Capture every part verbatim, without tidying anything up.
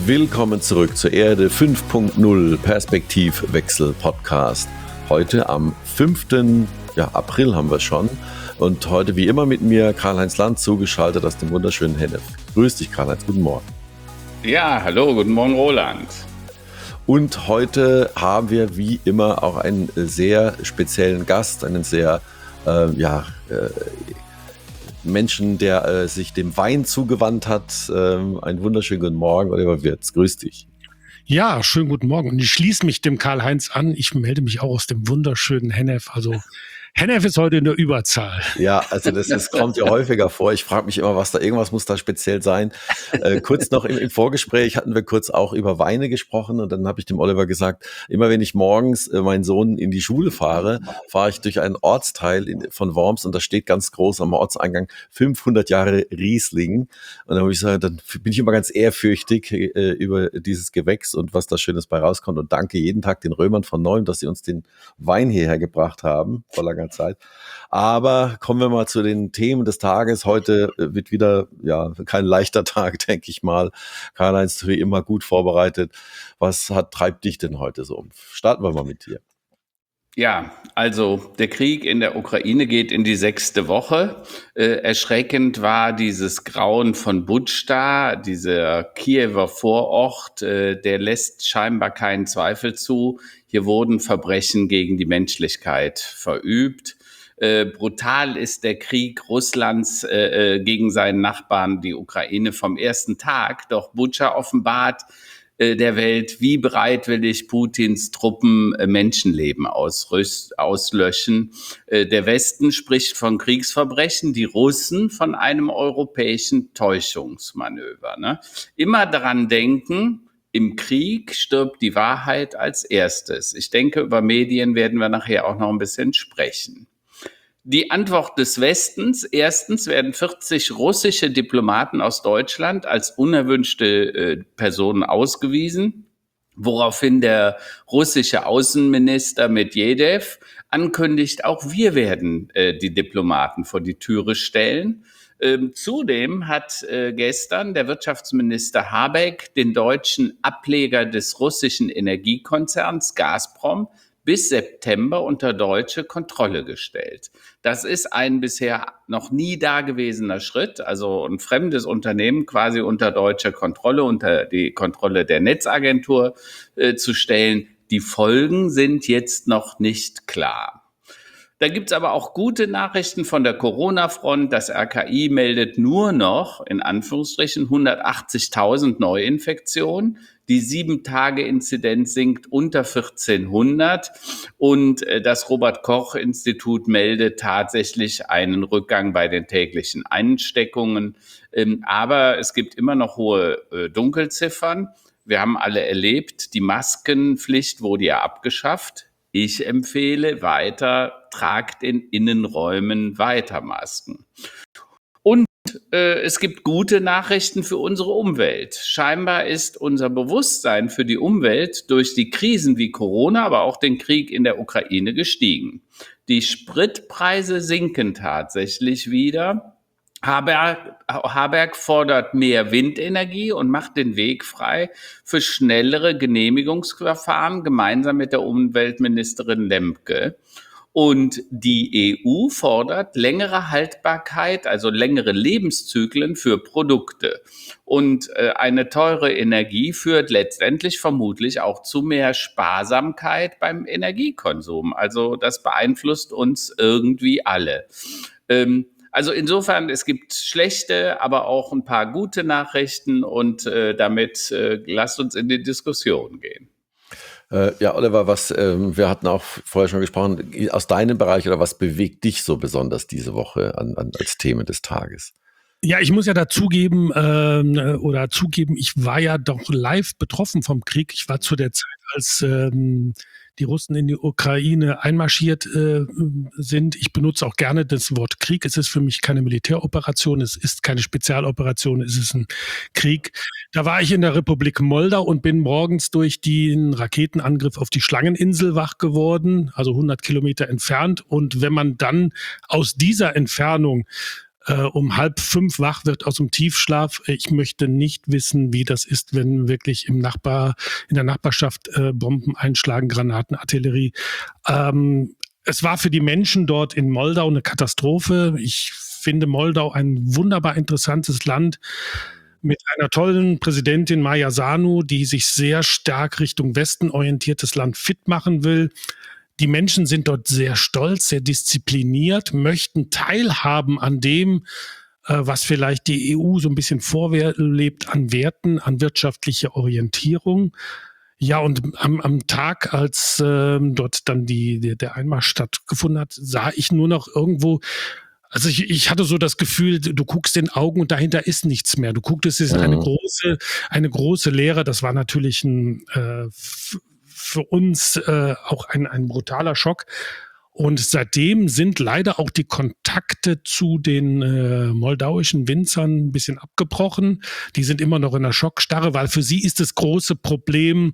Willkommen zurück zur Erde fünf Punkt null Perspektivwechsel Podcast. Heute am fünften Ja, April haben wir schon. Und heute wie immer mit mir Karl-Heinz Land zugeschaltet aus dem wunderschönen Hennef. Grüß dich, Karl-Heinz, guten Morgen. Ja, hallo, guten Morgen, Roland. Und heute haben wir wie immer auch einen sehr speziellen Gast, einen sehr, äh, ja, äh, Menschen, der äh, sich dem Wein zugewandt hat. Ähm, einen wunderschönen guten Morgen, Oliver Wirz. Grüß dich. Ja, schönen guten Morgen. Und ich schließe mich dem Karl-Heinz an. Ich melde mich auch aus dem wunderschönen Hennef. Also Hennef ist heute in der Überzahl. Ja, also das, das kommt ja häufiger vor. Ich frage mich immer, was da, irgendwas muss da speziell sein. Äh, kurz noch im, im Vorgespräch hatten wir kurz auch über Weine gesprochen und dann habe ich dem Oliver gesagt, immer wenn ich morgens äh, meinen Sohn in die Schule fahre, fahre ich durch einen Ortsteil in, von Worms und da steht ganz groß am Ortseingang fünfhundert Jahre Riesling. Und dann habe ich gesagt, dann bin ich immer ganz ehrfürchtig äh, über dieses Gewächs und was da Schönes bei rauskommt und danke jeden Tag den Römern von Neuem, dass sie uns den Wein hierher gebracht haben, vor langer Zeit. Aber kommen wir mal zu den Themen des Tages. Heute wird wieder, ja, kein leichter Tag, denke ich mal. Karl-Heinz, wie immer gut vorbereitet. Was hat, treibt dich denn heute so um? Starten wir mal mit dir. Ja, also der Krieg in der Ukraine geht in die sechste Woche. Äh, erschreckend war dieses Grauen von Butscha, dieser Kiewer Vorort, äh, der lässt scheinbar keinen Zweifel zu. Hier wurden Verbrechen gegen die Menschlichkeit verübt. Äh, brutal ist der Krieg Russlands äh, äh, gegen seinen Nachbarn, die Ukraine, vom ersten Tag. Doch Butscha offenbart der Welt, wie bereitwillig Putins Truppen Menschenleben ausrüst, auslöschen. Der Westen spricht von Kriegsverbrechen, die Russen von einem europäischen Täuschungsmanöver. Ne? Immer daran denken, im Krieg stirbt die Wahrheit als erstes. Ich denke, über Medien werden wir nachher auch noch ein bisschen sprechen. Die Antwort des Westens: Erstens werden vierzig russische Diplomaten aus Deutschland als unerwünschte äh, Personen ausgewiesen, woraufhin der russische Außenminister Medvedev ankündigt, auch wir werden äh, die Diplomaten vor die Türe stellen. Ähm, zudem hat äh, gestern der Wirtschaftsminister Habeck den deutschen Ableger des russischen Energiekonzerns Gazprom bis September unter deutsche Kontrolle gestellt. Das ist ein bisher noch nie dagewesener Schritt, also ein fremdes Unternehmen quasi unter deutscher Kontrolle, unter die Kontrolle der Netzagentur äh, zu stellen. Die Folgen sind jetzt noch nicht klar. Da gibt's aber auch gute Nachrichten von der Corona-Front. Das R K I meldet nur noch, in Anführungsstrichen, hundertachtzigtausend Neuinfektionen. Die sieben-Tage-Inzidenz sinkt unter vierzehnhundert und das Robert-Koch-Institut meldet tatsächlich einen Rückgang bei den täglichen Ansteckungen. Aber es gibt immer noch hohe Dunkelziffern. Wir haben alle erlebt, die Maskenpflicht wurde ja abgeschafft. Ich empfehle weiter, tragt in Innenräumen weiter Masken. Und äh, es gibt gute Nachrichten für unsere Umwelt. Scheinbar ist unser Bewusstsein für die Umwelt durch die Krisen wie Corona, aber auch den Krieg in der Ukraine gestiegen. Die Spritpreise sinken tatsächlich wieder. Habeck, Habeck fordert mehr Windenergie und macht den Weg frei für schnellere Genehmigungsverfahren gemeinsam mit der Umweltministerin Lemke. Und die E U fordert längere Haltbarkeit, also längere Lebenszyklen für Produkte. Und äh, eine teure Energie führt letztendlich vermutlich auch zu mehr Sparsamkeit beim Energiekonsum. Also das beeinflusst uns irgendwie alle. Ähm, Also insofern, es gibt schlechte, aber auch ein paar gute Nachrichten und äh, damit äh, lasst uns in die Diskussion gehen. Äh, ja, Oliver, was, ähm, wir hatten auch vorher schon gesprochen, aus deinem Bereich oder was bewegt dich so besonders diese Woche an, an, als Themen des Tages? Ja, ich muss ja dazugeben, äh, oder zugeben, ich war ja doch live betroffen vom Krieg. Ich war zu der Zeit, als ähm, die Russen in die Ukraine einmarschiert äh, sind. Ich benutze auch gerne das Wort Krieg. Es ist für mich keine Militäroperation, es ist keine Spezialoperation, es ist ein Krieg. Da war ich in der Republik Moldau und bin morgens durch den Raketenangriff auf die Schlangeninsel wach geworden, also hundert Kilometer entfernt. Und wenn man dann aus dieser Entfernung äh, um halb fünf wach wird aus dem Tiefschlaf. Ich möchte nicht wissen, wie das ist, wenn wirklich im Nachbar, in der Nachbarschaft äh, Bomben einschlagen, Granaten, Artillerie. Ähm, es war für die Menschen dort in Moldau eine Katastrophe. Ich finde Moldau ein wunderbar interessantes Land mit einer tollen Präsidentin Maia Sandu, die sich sehr stark Richtung Westen orientiertes Land fit machen will. Die Menschen sind dort sehr stolz, sehr diszipliniert, möchten teilhaben an dem, äh, was vielleicht die E U so ein bisschen vorlebt an Werten, an wirtschaftlicher Orientierung. Ja, und am, am Tag, als äh, dort dann die, die, der Einmarsch stattgefunden hat, sah ich nur noch irgendwo, also ich, ich hatte so das Gefühl, du guckst in den Augen und dahinter ist nichts mehr. Du guckst, es ist eine große, eine große Leere. Das war natürlich ein, äh, f- für uns äh, auch ein, ein brutaler Schock. Und seitdem sind leider auch die Kontakte zu den äh, moldauischen Winzern ein bisschen abgebrochen. Die sind immer noch in der Schockstarre, weil für sie ist das große Problem,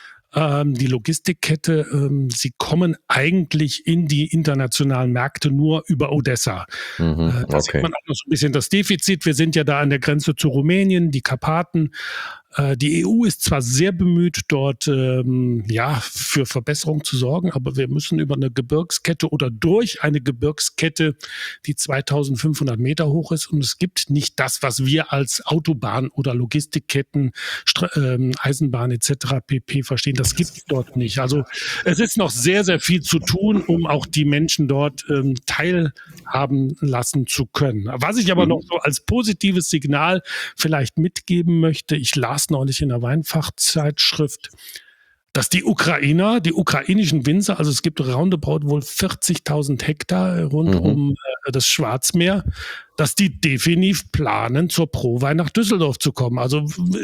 ähm, die Logistikkette. Ähm, sie kommen eigentlich in die internationalen Märkte nur über Odessa. Mhm, Äh, da sieht okay. man auch noch so ein bisschen das Defizit. Wir sind ja da an der Grenze zu Rumänien, die Karpaten. Äh, die E U ist zwar sehr bemüht, dort ähm, ja für Verbesserung zu sorgen, aber wir müssen über eine Gebirgskette oder durch eine Gebirgskette, die zweitausendfünfhundert Meter hoch ist, und es gibt nicht das, was wir als Autobahn oder Logistikketten, Stra- ähm, Eisenbahn et cetera pp. Verstehen. Das gibt es dort nicht. Also es ist noch sehr, sehr viel zu tun, um auch die Menschen dort ähm, teilhaben lassen zu können. Was ich aber noch so als positives Signal vielleicht mitgeben möchte, ich las neulich in der Weinfachzeitschrift, dass die Ukrainer, die ukrainischen Winzer, also es gibt roundabout wohl vierzigtausend Hektar rund Mhm. um äh, das Schwarzmeer, dass die definitiv planen, zur Prowein nach Düsseldorf zu kommen. Also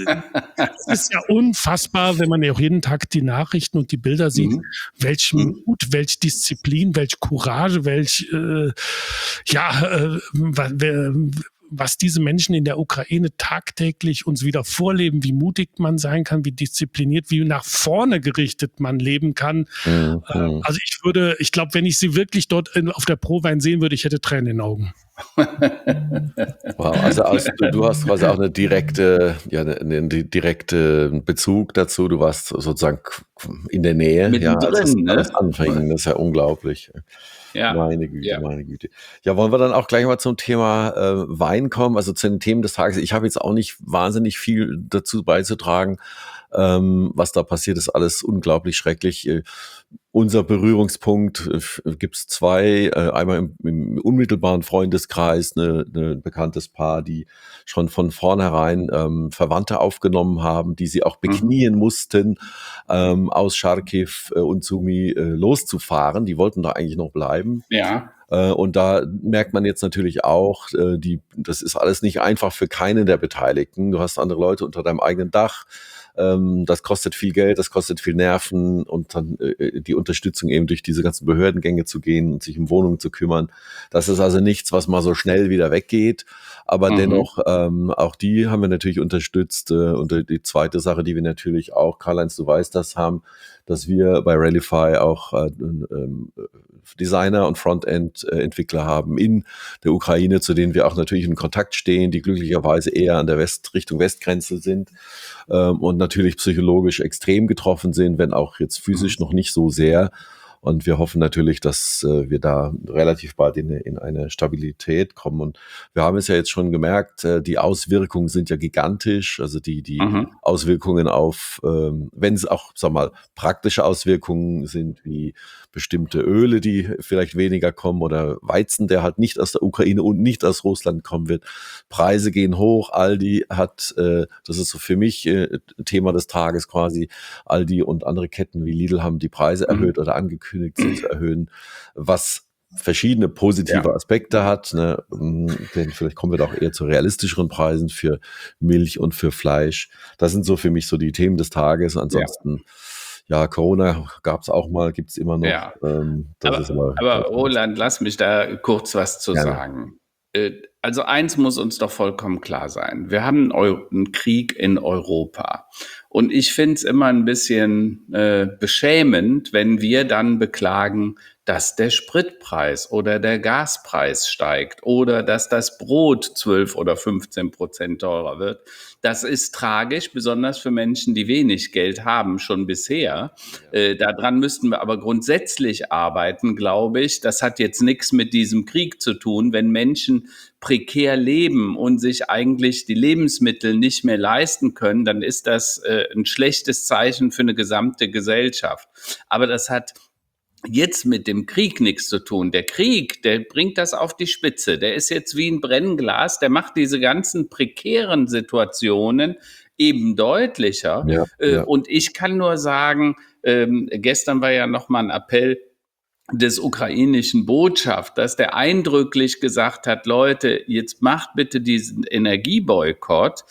es ist ja unfassbar, wenn man ja auch jeden Tag die Nachrichten und die Bilder sieht, Mhm. welch Mhm. Mut, welch Disziplin, welch Courage, welch äh, ja, äh, wa- wer- was diese Menschen in der Ukraine tagtäglich uns wieder vorleben, wie mutig man sein kann, wie diszipliniert, wie nach vorne gerichtet man leben kann. Mhm. Äh, Mhm. Also ich würde, ich glaube, wenn ich sie wirklich dort in, auf der Prowein sehen würde, ich hätte Tränen in den Augen. Wow, also aus, du, du hast quasi auch eine direkte, ja, eine, eine direkte Bezug dazu. Du warst sozusagen in der Nähe, ja, als das Mittendrin, alles ne? anfing. Das ist ja unglaublich. Ja, Meine Güte, ja. meine Güte. Ja, wollen wir dann auch gleich mal zum Thema äh, Wein kommen, also zu den Themen des Tages. Ich habe jetzt auch nicht wahnsinnig viel dazu beizutragen. Ähm, was da passiert, ist alles unglaublich schrecklich. Äh, unser Berührungspunkt äh, gibt's zwei. Äh, einmal im, im unmittelbaren Freundeskreis, ne, ne, ein bekanntes Paar, die schon von vornherein ähm, Verwandte aufgenommen haben, die sie auch beknien mussten, ähm, aus Charkiw äh, und Sumy äh, loszufahren. Die wollten da eigentlich noch bleiben. Ja. Äh, Und da merkt man jetzt natürlich auch, äh, die, das ist alles nicht einfach für keinen der Beteiligten. Du hast andere Leute unter deinem eigenen Dach. Ähm, Das kostet viel Geld, das kostet viel Nerven und dann äh, die Unterstützung eben durch diese ganzen Behördengänge zu gehen und sich um Wohnungen zu kümmern. Das ist also nichts, was mal so schnell wieder weggeht. Aber Mhm. dennoch, ähm, auch die haben wir natürlich unterstützt. Äh, und die zweite Sache, die wir natürlich auch, Karl-Heinz, du weißt das, haben, dass wir bei Rallify auch äh, ähm, Designer und Frontend-Entwickler haben in der Ukraine, zu denen wir auch natürlich in Kontakt stehen, die glücklicherweise eher an der West Richtung Westgrenze sind ähm, und natürlich psychologisch extrem getroffen sind, wenn auch jetzt physisch noch nicht so sehr. Und wir hoffen natürlich, dass äh, wir da relativ bald in, in eine Stabilität kommen. Und wir haben es ja jetzt schon gemerkt, äh, die Auswirkungen sind ja gigantisch. Also die, die Mhm. Auswirkungen auf, ähm, wenn es auch, sag mal, praktische Auswirkungen sind, wie bestimmte Öle, die vielleicht weniger kommen oder Weizen, der halt nicht aus der Ukraine und nicht aus Russland kommen wird. Preise gehen hoch. Aldi hat, äh, das ist so für mich äh, Thema des Tages quasi, Aldi und andere Ketten wie Lidl haben die Preise Mhm. erhöht oder angekündigt, sie zu erhöhen, was verschiedene positive Ja. Aspekte hat, ne? Denn vielleicht kommen wir da auch eher zu realistischeren Preisen für Milch und für Fleisch. Das sind so für mich so die Themen des Tages. Ansonsten, ja, Corona gab es auch mal, gibt es immer noch. Ja. Ähm, das Aber, ist aber, aber Roland, lass mich da kurz was zu Gerne. sagen. Äh, Also eins muss uns doch vollkommen klar sein. Wir haben einen, Eu- einen Krieg in Europa. Und ich finde es immer ein bisschen äh, beschämend, wenn wir dann beklagen, dass der Spritpreis oder der Gaspreis steigt oder dass das Brot zwölf oder fünfzehn Prozent teurer wird. Das ist tragisch, besonders für Menschen, die wenig Geld haben, schon bisher. Äh, daran müssten wir aber grundsätzlich arbeiten, glaube ich. Das hat jetzt nichts mit diesem Krieg zu tun. Wenn Menschen prekär leben und sich eigentlich die Lebensmittel nicht mehr leisten können, dann ist das äh, ein schlechtes Zeichen für eine gesamte Gesellschaft. Aber das hat jetzt mit dem Krieg nichts zu tun. Der Krieg, der bringt das auf die Spitze. Der ist jetzt wie ein Brennglas. Der macht diese ganzen prekären Situationen eben deutlicher. Ja, Äh, ja. Und ich kann nur sagen, ähm, gestern war ja noch mal ein Appell des ukrainischen Botschafters, der eindrücklich gesagt hat, Leute, jetzt macht bitte diesen Energieboykott.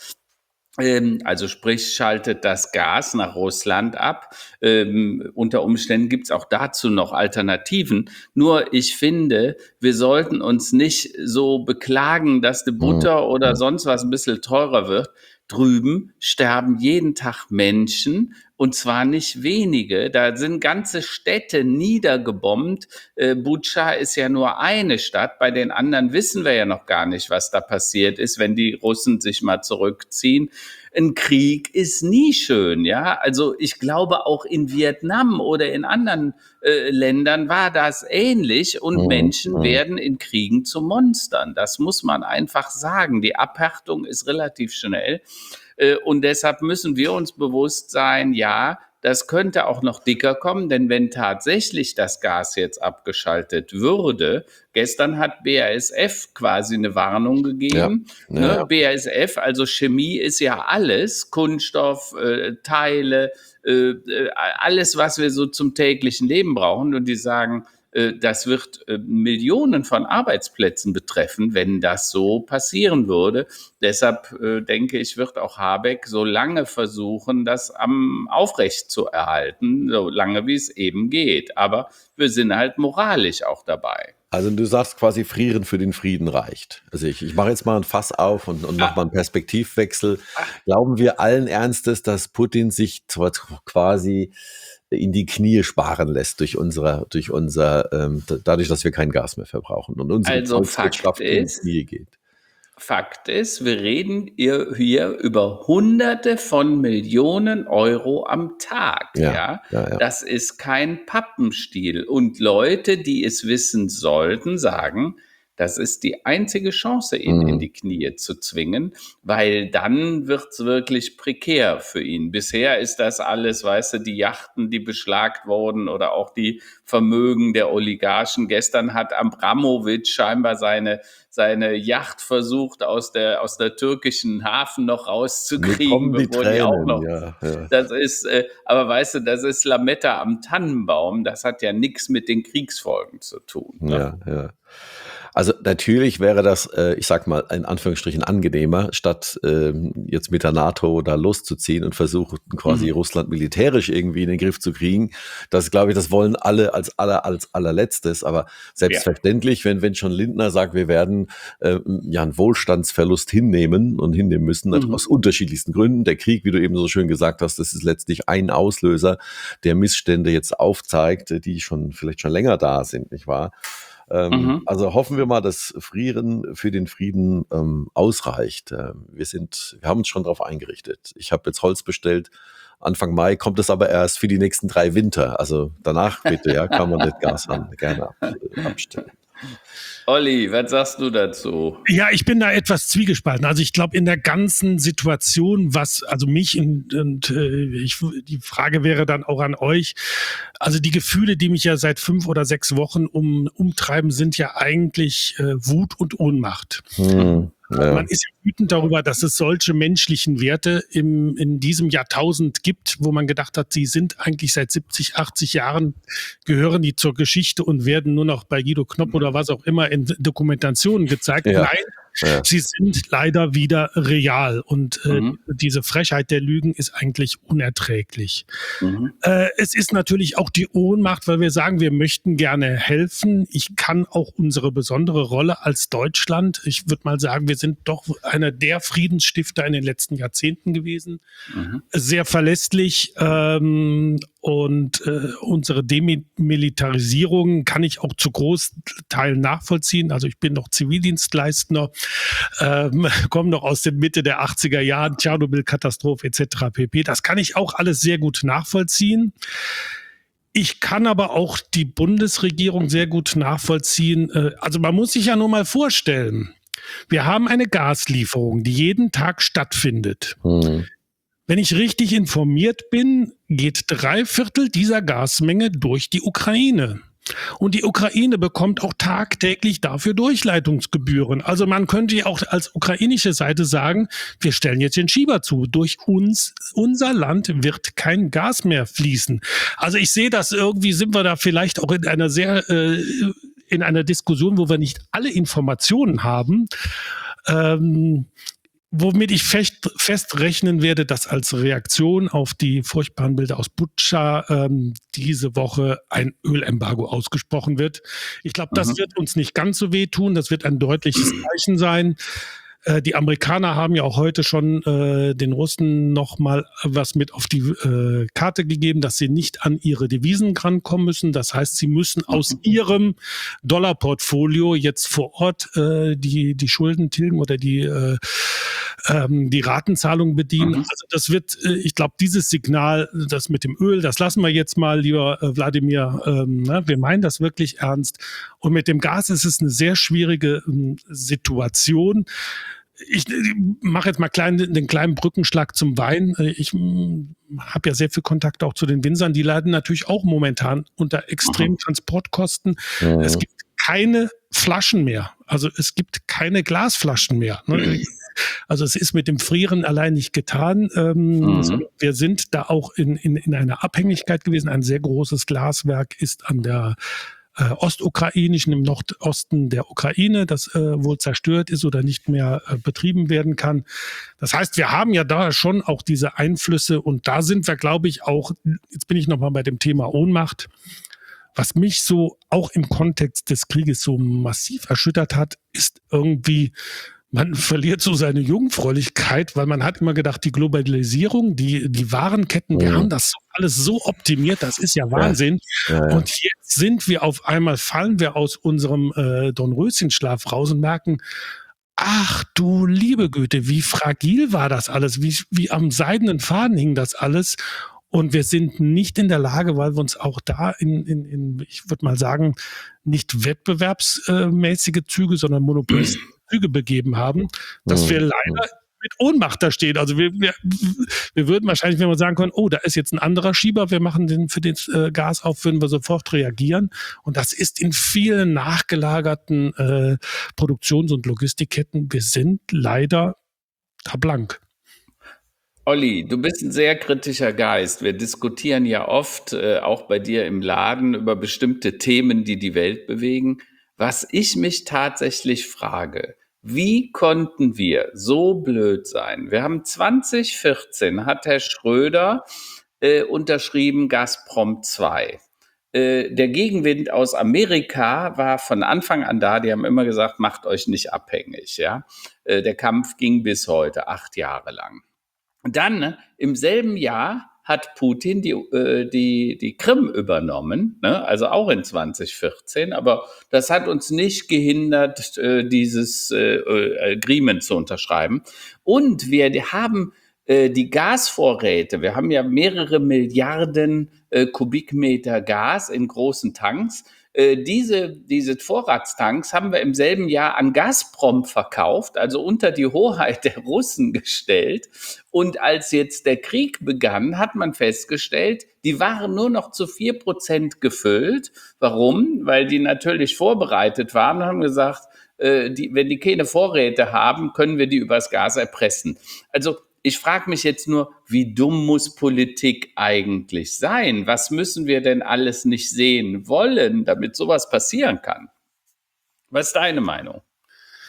Ähm, also sprich, schaltet das Gas nach Russland ab. Ähm, unter Umständen gibt es auch dazu noch Alternativen. Nur ich finde, wir sollten uns nicht so beklagen, dass die Butter oder sonst was ein bisschen teurer wird. Drüben sterben jeden Tag Menschen, und zwar nicht wenige. Da sind ganze Städte niedergebombt. Äh, Butscha ist ja nur eine Stadt. Bei den anderen wissen wir ja noch gar nicht, was da passiert ist, wenn die Russen sich mal zurückziehen. Ein Krieg ist nie schön, ja. Also ich glaube, auch in Vietnam oder in anderen äh, Ländern war das ähnlich, und Mhm. Menschen Mhm. werden in Kriegen zu Monstern. Das muss man einfach sagen. Die Abhärtung ist relativ schnell. Äh, und deshalb müssen wir uns bewusst sein, ja, das könnte auch noch dicker kommen, denn wenn tatsächlich das Gas jetzt abgeschaltet würde, gestern hat B A S F quasi eine Warnung gegeben. Ja, Ne? ja. B A S F, also Chemie ist ja alles, Kunststoff, äh, Teile, äh, äh, alles, was wir so zum täglichen Leben brauchen. Und die sagen, äh, das wird äh, Millionen von Arbeitsplätzen betreffen, wenn das so passieren würde. Deshalb äh, denke ich, wird auch Habeck so lange versuchen, das am aufrecht zu erhalten, so lange wie es eben geht. Aber wir sind halt moralisch auch dabei. Also du sagst quasi, Frieren für den Frieden reicht. Also ich, ich mache jetzt mal ein Fass auf und, und mache mal einen Perspektivwechsel. Glauben wir allen Ernstes, dass Putin sich zwar quasi in die Knie sparen lässt durch unsere, durch unser, ähm, dadurch, dass wir kein Gas mehr verbrauchen und unsere Also Volkswirtschaft Fakt in die ist, Knie geht? Fakt ist, wir reden hier hier über Hunderte von Millionen Euro am Tag. Ja, Ja, ja, ja. das ist kein Pappenstiel. Und Leute, die es wissen sollten, sagen, das ist die einzige Chance, ihn Mhm. in die Knie zu zwingen, weil dann wird's wirklich prekär für ihn. Bisher ist das alles, weißt du, die Yachten, die beschlagt wurden, oder auch die Vermögen der Oligarchen. Gestern hat Abramowitsch scheinbar seine seine Yacht versucht, aus der, aus der türkischen Hafen noch Mir rauszukriegen, kommen die bevor die auch Tränen, noch. ja, ja. Das ist, äh, aber weißt du, das ist Lametta am Tannenbaum. Das hat ja nichts mit den Kriegsfolgen zu tun. Ne? Ja, ja. Also natürlich wäre das, äh, ich sag mal, in Anführungsstrichen angenehmer, statt ähm, jetzt mit der NATO da loszuziehen und versuchen quasi Mhm. Russland militärisch irgendwie in den Griff zu kriegen. Das glaube ich, das wollen alle als aller als allerletztes. Aber selbstverständlich, wenn wenn schon Lindner sagt, wir werden äh, ja einen Wohlstandsverlust hinnehmen und hinnehmen müssen, Mhm. aus unterschiedlichsten Gründen. Der Krieg, wie du eben so schön gesagt hast, das ist letztlich ein Auslöser, der Missstände jetzt aufzeigt, die schon vielleicht schon länger da sind, nicht wahr? Ähm, Mhm. also hoffen wir mal, dass Frieren für den Frieden ähm, ausreicht. Ähm, wir sind, wir haben uns schon darauf eingerichtet. Ich habe jetzt Holz bestellt. Anfang Mai kommt es aber erst für die nächsten drei Winter. Also danach bitte, ja, kann man das Gas an, gerne ab, äh, abstellen. Olli, was sagst du dazu? Ja, ich bin da etwas zwiegespalten. Also ich glaube, in der ganzen Situation, was also mich und, und äh, ich, die Frage wäre dann auch an euch. Also die Gefühle, die mich ja seit fünf oder sechs Wochen um, umtreiben, sind ja eigentlich äh, Wut und Ohnmacht. Hm, ja. Man ist ja wütend darüber, dass es solche menschlichen Werte im, in diesem Jahrtausend gibt, wo man gedacht hat, sie sind eigentlich seit siebzig, achtzig Jahren, gehören die zur Geschichte und werden nur noch bei Guido Knopp oder was auch immer in Dokumentationen gezeigt. Ja. Nein, Ja. Sie sind leider wieder real und äh, Mhm. diese Frechheit der Lügen ist eigentlich unerträglich. Mhm. Äh, es ist natürlich auch die Ohnmacht, weil wir sagen, wir möchten gerne helfen. Ich kann auch unsere besondere Rolle als Deutschland, ich würde mal sagen, wir sind doch einer der Friedensstifter in den letzten Jahrzehnten gewesen, Mhm. sehr verlässlich ähm, und äh, unsere Demilitarisierung kann ich auch zu Großteilen nachvollziehen. Also ich bin noch Zivildienstleistender, ähm, komme noch aus der Mitte der achtziger Jahren, Tschernobyl-Katastrophe et cetera pp. Das kann ich auch alles sehr gut nachvollziehen. Ich kann aber auch die Bundesregierung sehr gut nachvollziehen. Äh, Also man muss sich ja nur mal vorstellen, wir haben eine Gaslieferung, die jeden Tag stattfindet. Mhm. Wenn ich richtig informiert bin, geht drei Viertel dieser Gasmenge durch die Ukraine. Und die Ukraine bekommt auch tagtäglich dafür Durchleitungsgebühren. Also man könnte ja auch als ukrainische Seite sagen, wir stellen jetzt den Schieber zu. Durch uns, unser Land wird kein Gas mehr fließen. Also ich sehe das irgendwie, sind wir da vielleicht auch in einer sehr, äh, in einer Diskussion, wo wir nicht alle Informationen haben. Ähm, Womit ich fest, fest rechnen werde, dass als Reaktion auf die furchtbaren Bilder aus Butscha ähm, diese Woche ein Ölembargo ausgesprochen wird. Ich glaube, das Mhm. wird uns nicht ganz so wehtun. Das wird ein deutliches Zeichen sein. Äh, die Amerikaner haben ja auch heute schon äh, den Russen noch mal was mit auf die äh, Karte gegeben, dass sie nicht an ihre Devisen rankommen müssen. Das heißt, sie müssen aus ihrem Dollarportfolio jetzt vor Ort äh, die, die Schulden tilgen oder die äh, ähm, die Ratenzahlung bedienen. Mhm. Also das wird, äh, ich glaube, dieses Signal, das mit dem Öl, das lassen wir jetzt mal, lieber äh, Wladimir. Ähm, ne? Wir meinen das wirklich ernst. Und mit dem Gas ist es eine sehr schwierige ähm, Situation. Ich, ich mache jetzt mal klein, den kleinen Brückenschlag zum Wein. Ich habe ja sehr viel Kontakt auch zu den Winzern. Die leiden natürlich auch momentan unter extremen Transportkosten. Mhm. Es gibt keine Flaschen mehr. Also es gibt keine Glasflaschen mehr. Ne? Also es ist mit dem Frieren allein nicht getan. Ähm, Mhm. sondern wir sind da auch in, in, in einer Abhängigkeit gewesen. Ein sehr großes Glaswerk ist an der äh, ostukrainischen, im Nordosten der Ukraine, das äh, wohl zerstört ist oder nicht mehr äh, betrieben werden kann. Das heißt, wir haben ja da schon auch diese Einflüsse und da sind wir, glaube ich, auch, jetzt bin ich nochmal bei dem Thema Ohnmacht, was mich so auch im Kontext des Krieges so massiv erschüttert hat, ist irgendwie, man verliert so seine Jungfräulichkeit, weil man hat immer gedacht, die Globalisierung, die, die Warenketten, wir Mhm. haben das alles so optimiert, das ist ja Wahnsinn. Ja, ja. Und jetzt sind wir auf einmal, fallen wir aus unserem äh, Dornröschenschlaf raus und merken, ach du liebe Güte, wie fragil war das alles, wie, wie am seidenen Faden hing das alles. Und wir sind nicht in der Lage, weil wir uns auch da in, in, in ich würde mal sagen, nicht wettbewerbsmäßige Züge, sondern monopolistische Züge begeben haben, dass wir Mhm. leider mit Ohnmacht da stehen. Also wir, wir, wir würden wahrscheinlich, wenn wir sagen können, oh, da ist jetzt ein anderer Schieber, wir machen den für den äh, Gas auf, würden wir sofort reagieren. Und das ist in vielen nachgelagerten äh, Produktions- und Logistikketten. Wir sind leider da blank. Olli, du bist ein sehr kritischer Geist. Wir diskutieren ja oft, äh, auch bei dir im Laden, über bestimmte Themen, die die Welt bewegen. Was ich mich tatsächlich frage, wie konnten wir so blöd sein? Wir haben zwanzig vierzehn, hat Herr Schröder äh, unterschrieben Gazprom zwei. Äh, der Gegenwind aus Amerika war von Anfang an da. Die haben immer gesagt, macht euch nicht abhängig. Ja? Äh, der Kampf ging bis heute, acht Jahre lang. Und dann ne, im selben Jahr hat Putin die, äh, die, die Krim übernommen, ne? Also auch in zwanzig vierzehn, aber das hat uns nicht gehindert, äh, dieses äh, Agreement zu unterschreiben. Und wir haben äh, die Gasvorräte, wir haben ja mehrere Milliarden äh, Kubikmeter Gas in großen Tanks. Äh, diese, diese Vorratstanks haben wir im selben Jahr an Gazprom verkauft, also unter die Hoheit der Russen gestellt. Und als jetzt der Krieg begann, hat man festgestellt, die waren nur noch zu vier Prozent gefüllt. Warum? Weil die natürlich vorbereitet waren und haben gesagt, äh, die, wenn die keine Vorräte haben, können wir die übers Gas erpressen. Also ich frage mich jetzt nur, wie dumm muss Politik eigentlich sein? Was müssen wir denn alles nicht sehen wollen, damit sowas passieren kann? Was ist deine Meinung?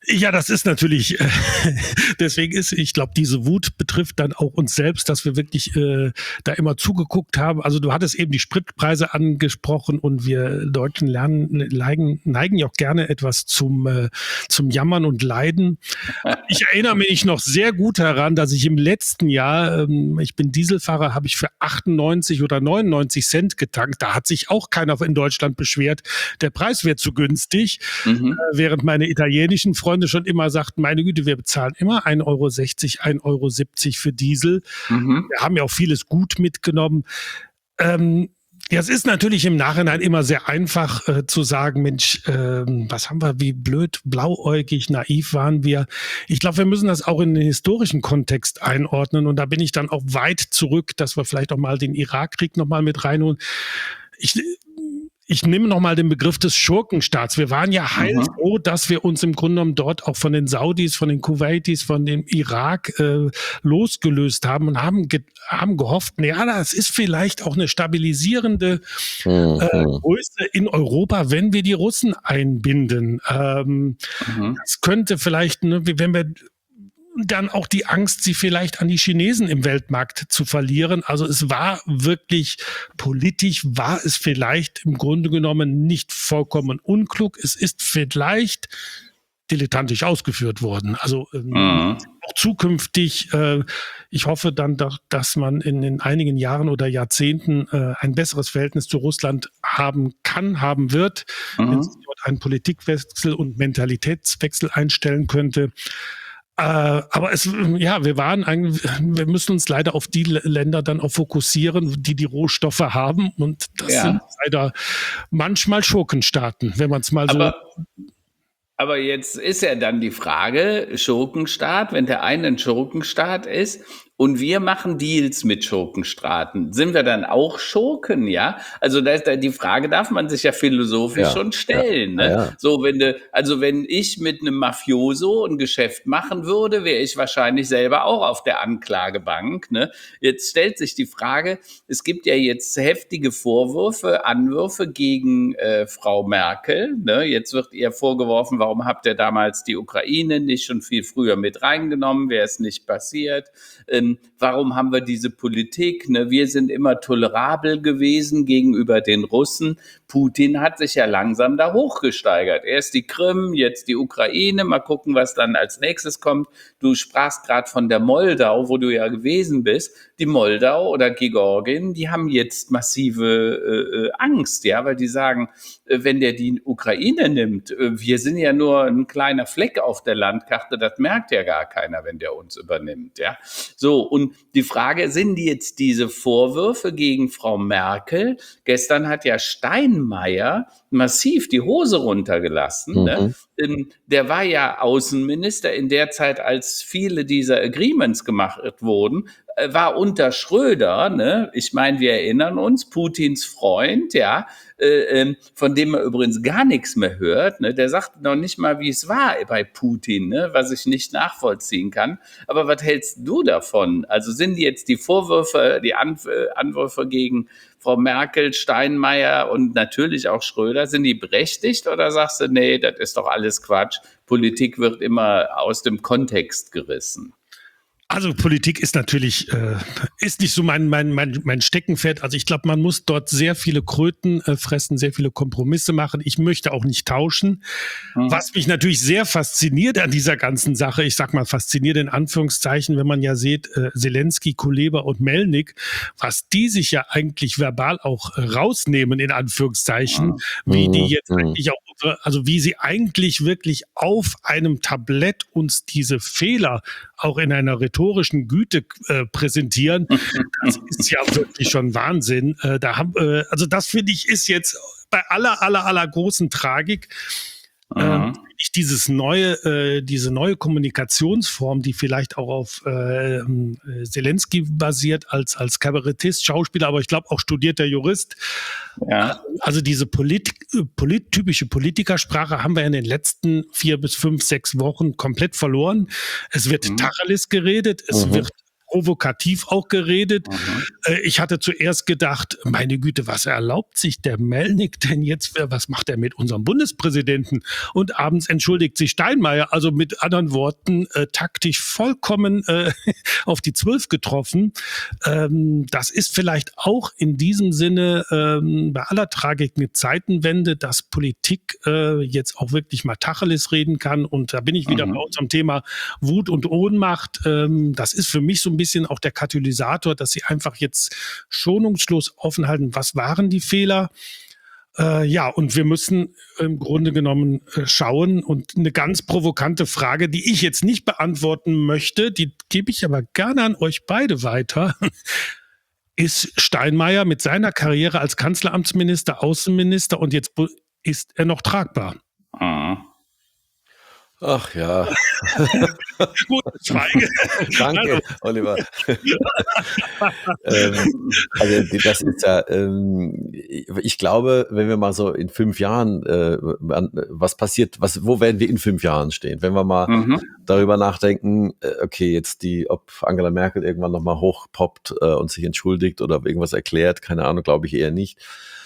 Ja, das ist natürlich, äh, deswegen ist, ich glaube, diese Wut betrifft dann auch uns selbst, dass wir wirklich äh, da immer zugeguckt haben. Also du hattest eben die Spritpreise angesprochen und wir Deutschen lernen, neigen, neigen ja auch gerne etwas zum, äh, zum Jammern und Leiden. Ich erinnere mich noch sehr gut daran, dass ich im letzten Jahr, ähm, ich bin Dieselfahrer, habe ich für achtundneunzig oder neunundneunzig Cent getankt. Da hat sich auch keiner in Deutschland beschwert, der Preis wird zu günstig, Mhm. äh, während meine italienischen Freunde schon immer sagten, meine Güte, wir bezahlen immer ein Euro sechzig, ein Euro siebzig für Diesel. Mhm. Wir haben ja auch vieles gut mitgenommen. Ähm, ja, es ist natürlich im Nachhinein immer sehr einfach äh, zu sagen, Mensch, ähm, was haben wir, wie blöd, blauäugig, naiv waren wir. Ich glaube, wir müssen das auch in den historischen Kontext einordnen und da bin ich dann auch weit zurück, dass wir vielleicht auch mal den Irakkrieg nochmal mit reinholen. Ich Ich nehme nochmal den Begriff des Schurkenstaats. Wir waren ja heilfroh, dass wir uns im Grunde genommen dort auch von den Saudis, von den Kuwaitis, von dem Irak äh, losgelöst haben und haben, ge haben gehofft, ja, das ist vielleicht auch eine stabilisierende Mhm. äh, Größe in Europa, wenn wir die Russen einbinden. Ähm, Mhm. das könnte vielleicht, ne, wenn wir dann auch die Angst, sie vielleicht an die Chinesen im Weltmarkt zu verlieren. Also es war wirklich politisch, war es vielleicht im Grunde genommen nicht vollkommen unklug. Es ist vielleicht dilettantisch ausgeführt worden. Also ähm, Mhm. auch zukünftig, äh, ich hoffe dann, doch, dass man in, in einigen Jahren oder Jahrzehnten äh, ein besseres Verhältnis zu Russland haben kann, haben wird, wenn Mhm. sich dort ein Politikwechsel und Mentalitätswechsel einstellen könnte. Äh, aber es, ja, wir waren eigentlich, wir müssen uns leider auf die Länder dann auch fokussieren, die die Rohstoffe haben. Und das Ja. sind leider manchmal Schurkenstaaten, wenn man es mal so. Aber, aber jetzt ist ja dann die Frage, Schurkenstaat, wenn der eine ein Schurkenstaat ist und wir machen Deals mit Schurkenstaaten, sind wir dann auch Schurken, ja? Also da ist da die Frage, darf man sich ja philosophisch Ja, schon stellen, ja, ne? ja. So, wenn du, also wenn ich mit einem Mafioso ein Geschäft machen würde, wäre ich wahrscheinlich selber auch auf der Anklagebank, ne? Jetzt stellt sich die Frage, es gibt ja jetzt heftige Vorwürfe, Anwürfe gegen äh, Frau Merkel, ne? Jetzt wird ihr vorgeworfen, warum habt ihr damals die Ukraine nicht schon viel früher mit reingenommen, wäre es nicht passiert. Ähm, warum haben wir diese Politik? Ne? Wir sind immer tolerabel gewesen gegenüber den Russen. Putin hat sich ja langsam da hochgesteigert. Erst die Krim, jetzt die Ukraine. Mal gucken, was dann als nächstes kommt. Du sprachst gerade von der Moldau, wo du ja gewesen bist. Die Moldau oder Georgien, die haben jetzt massive äh, Angst, ja, weil die sagen, äh, wenn der die Ukraine nimmt, äh, wir sind ja nur ein kleiner Fleck auf der Landkarte, das merkt ja gar keiner, wenn der uns übernimmt, ja. So, und die Frage, sind die jetzt diese Vorwürfe gegen Frau Merkel? Gestern hat ja Steinmeier massiv die Hose runtergelassen. Mhm. Ne? Ähm, Der war ja Außenminister in der Zeit, als viele dieser Agreements gemacht wurden, äh, war unter Schröder, ne? Ich meine, wir erinnern uns, Putins Freund, ja, äh, ähm, von dem man übrigens gar nichts mehr hört, ne? Der sagt noch nicht mal, wie es war bei Putin, ne? Was ich nicht nachvollziehen kann. Aber was hältst du davon? Also sind jetzt die Vorwürfe, die An äh, Anwürfe gegen Frau Merkel, Steinmeier und natürlich auch Schröder, sind die berechtigt oder sagst du, nee, das ist doch alles Quatsch, Politik wird immer aus dem Kontext gerissen? Also Politik ist natürlich äh, ist nicht so mein mein mein mein Steckenpferd. Also ich glaube, man muss dort sehr viele Kröten äh, fressen, sehr viele Kompromisse machen. Ich möchte auch nicht tauschen. Hm. Was mich natürlich sehr fasziniert an dieser ganzen Sache, ich sag mal fasziniert in Anführungszeichen, wenn man ja sieht, äh, Zelensky, Kuleba und Melnik, was die sich ja eigentlich verbal auch äh, rausnehmen in Anführungszeichen, wie die jetzt Mhm. eigentlich auch, also wie sie eigentlich wirklich auf einem Tablett uns diese Fehler auch in einer rhetorischen Güte äh, präsentieren, das ist ja wirklich schon Wahnsinn. Äh, da haben, äh, also das finde ich ist jetzt bei aller, aller, aller großen Tragik, ähm, Mhm. ich dieses neue, äh, diese neue Kommunikationsform, die vielleicht auch auf äh, Zelensky basiert als als Kabarettist, Schauspieler, aber ich glaube auch studierter Jurist. Ja. Also diese polit, polit, typische Politikersprache haben wir in den letzten vier bis fünf, sechs Wochen komplett verloren. Es wird Mhm. Tacheles geredet, es Mhm. wird provokativ auch geredet. Mhm. Äh, ich hatte zuerst gedacht, meine Güte, was erlaubt sich der Melnick denn jetzt? Was macht er mit unserem Bundespräsidenten? Und abends entschuldigt sich Steinmeier. Also mit anderen Worten, äh, taktisch vollkommen äh, auf die Zwölf getroffen. Ähm, das ist vielleicht auch in diesem Sinne ähm, bei aller Tragik eine Zeitenwende, dass Politik äh, jetzt auch wirklich mal Tacheles reden kann. Und da bin ich wieder Mhm. bei unserem Thema Wut und Ohnmacht. Ähm, das ist für mich so ein bisschen auch der Katalysator, dass sie einfach jetzt schonungslos offen halten. Was waren die Fehler? Äh, ja, und wir müssen im Grunde genommen äh, schauen. Und eine ganz provokante Frage, die ich jetzt nicht beantworten möchte, die gebe ich aber gerne an euch beide weiter. Ist Steinmeier mit seiner Karriere als Kanzleramtsminister, Außenminister und jetzt bu- ist er noch tragbar? Mhm. Ach ja, Gut, Schweige. danke, Oliver. ähm, also die- das ist ja, ähm, ich glaube, wenn wir mal so in fünf Jahren, äh, an- was passiert, was, wo werden wir in fünf Jahren stehen? Wenn wir mal Mhm. darüber nachdenken, äh, okay, jetzt die, ob Angela Merkel irgendwann nochmal hochpoppt äh, und sich entschuldigt oder irgendwas erklärt, keine Ahnung, glaube ich eher nicht.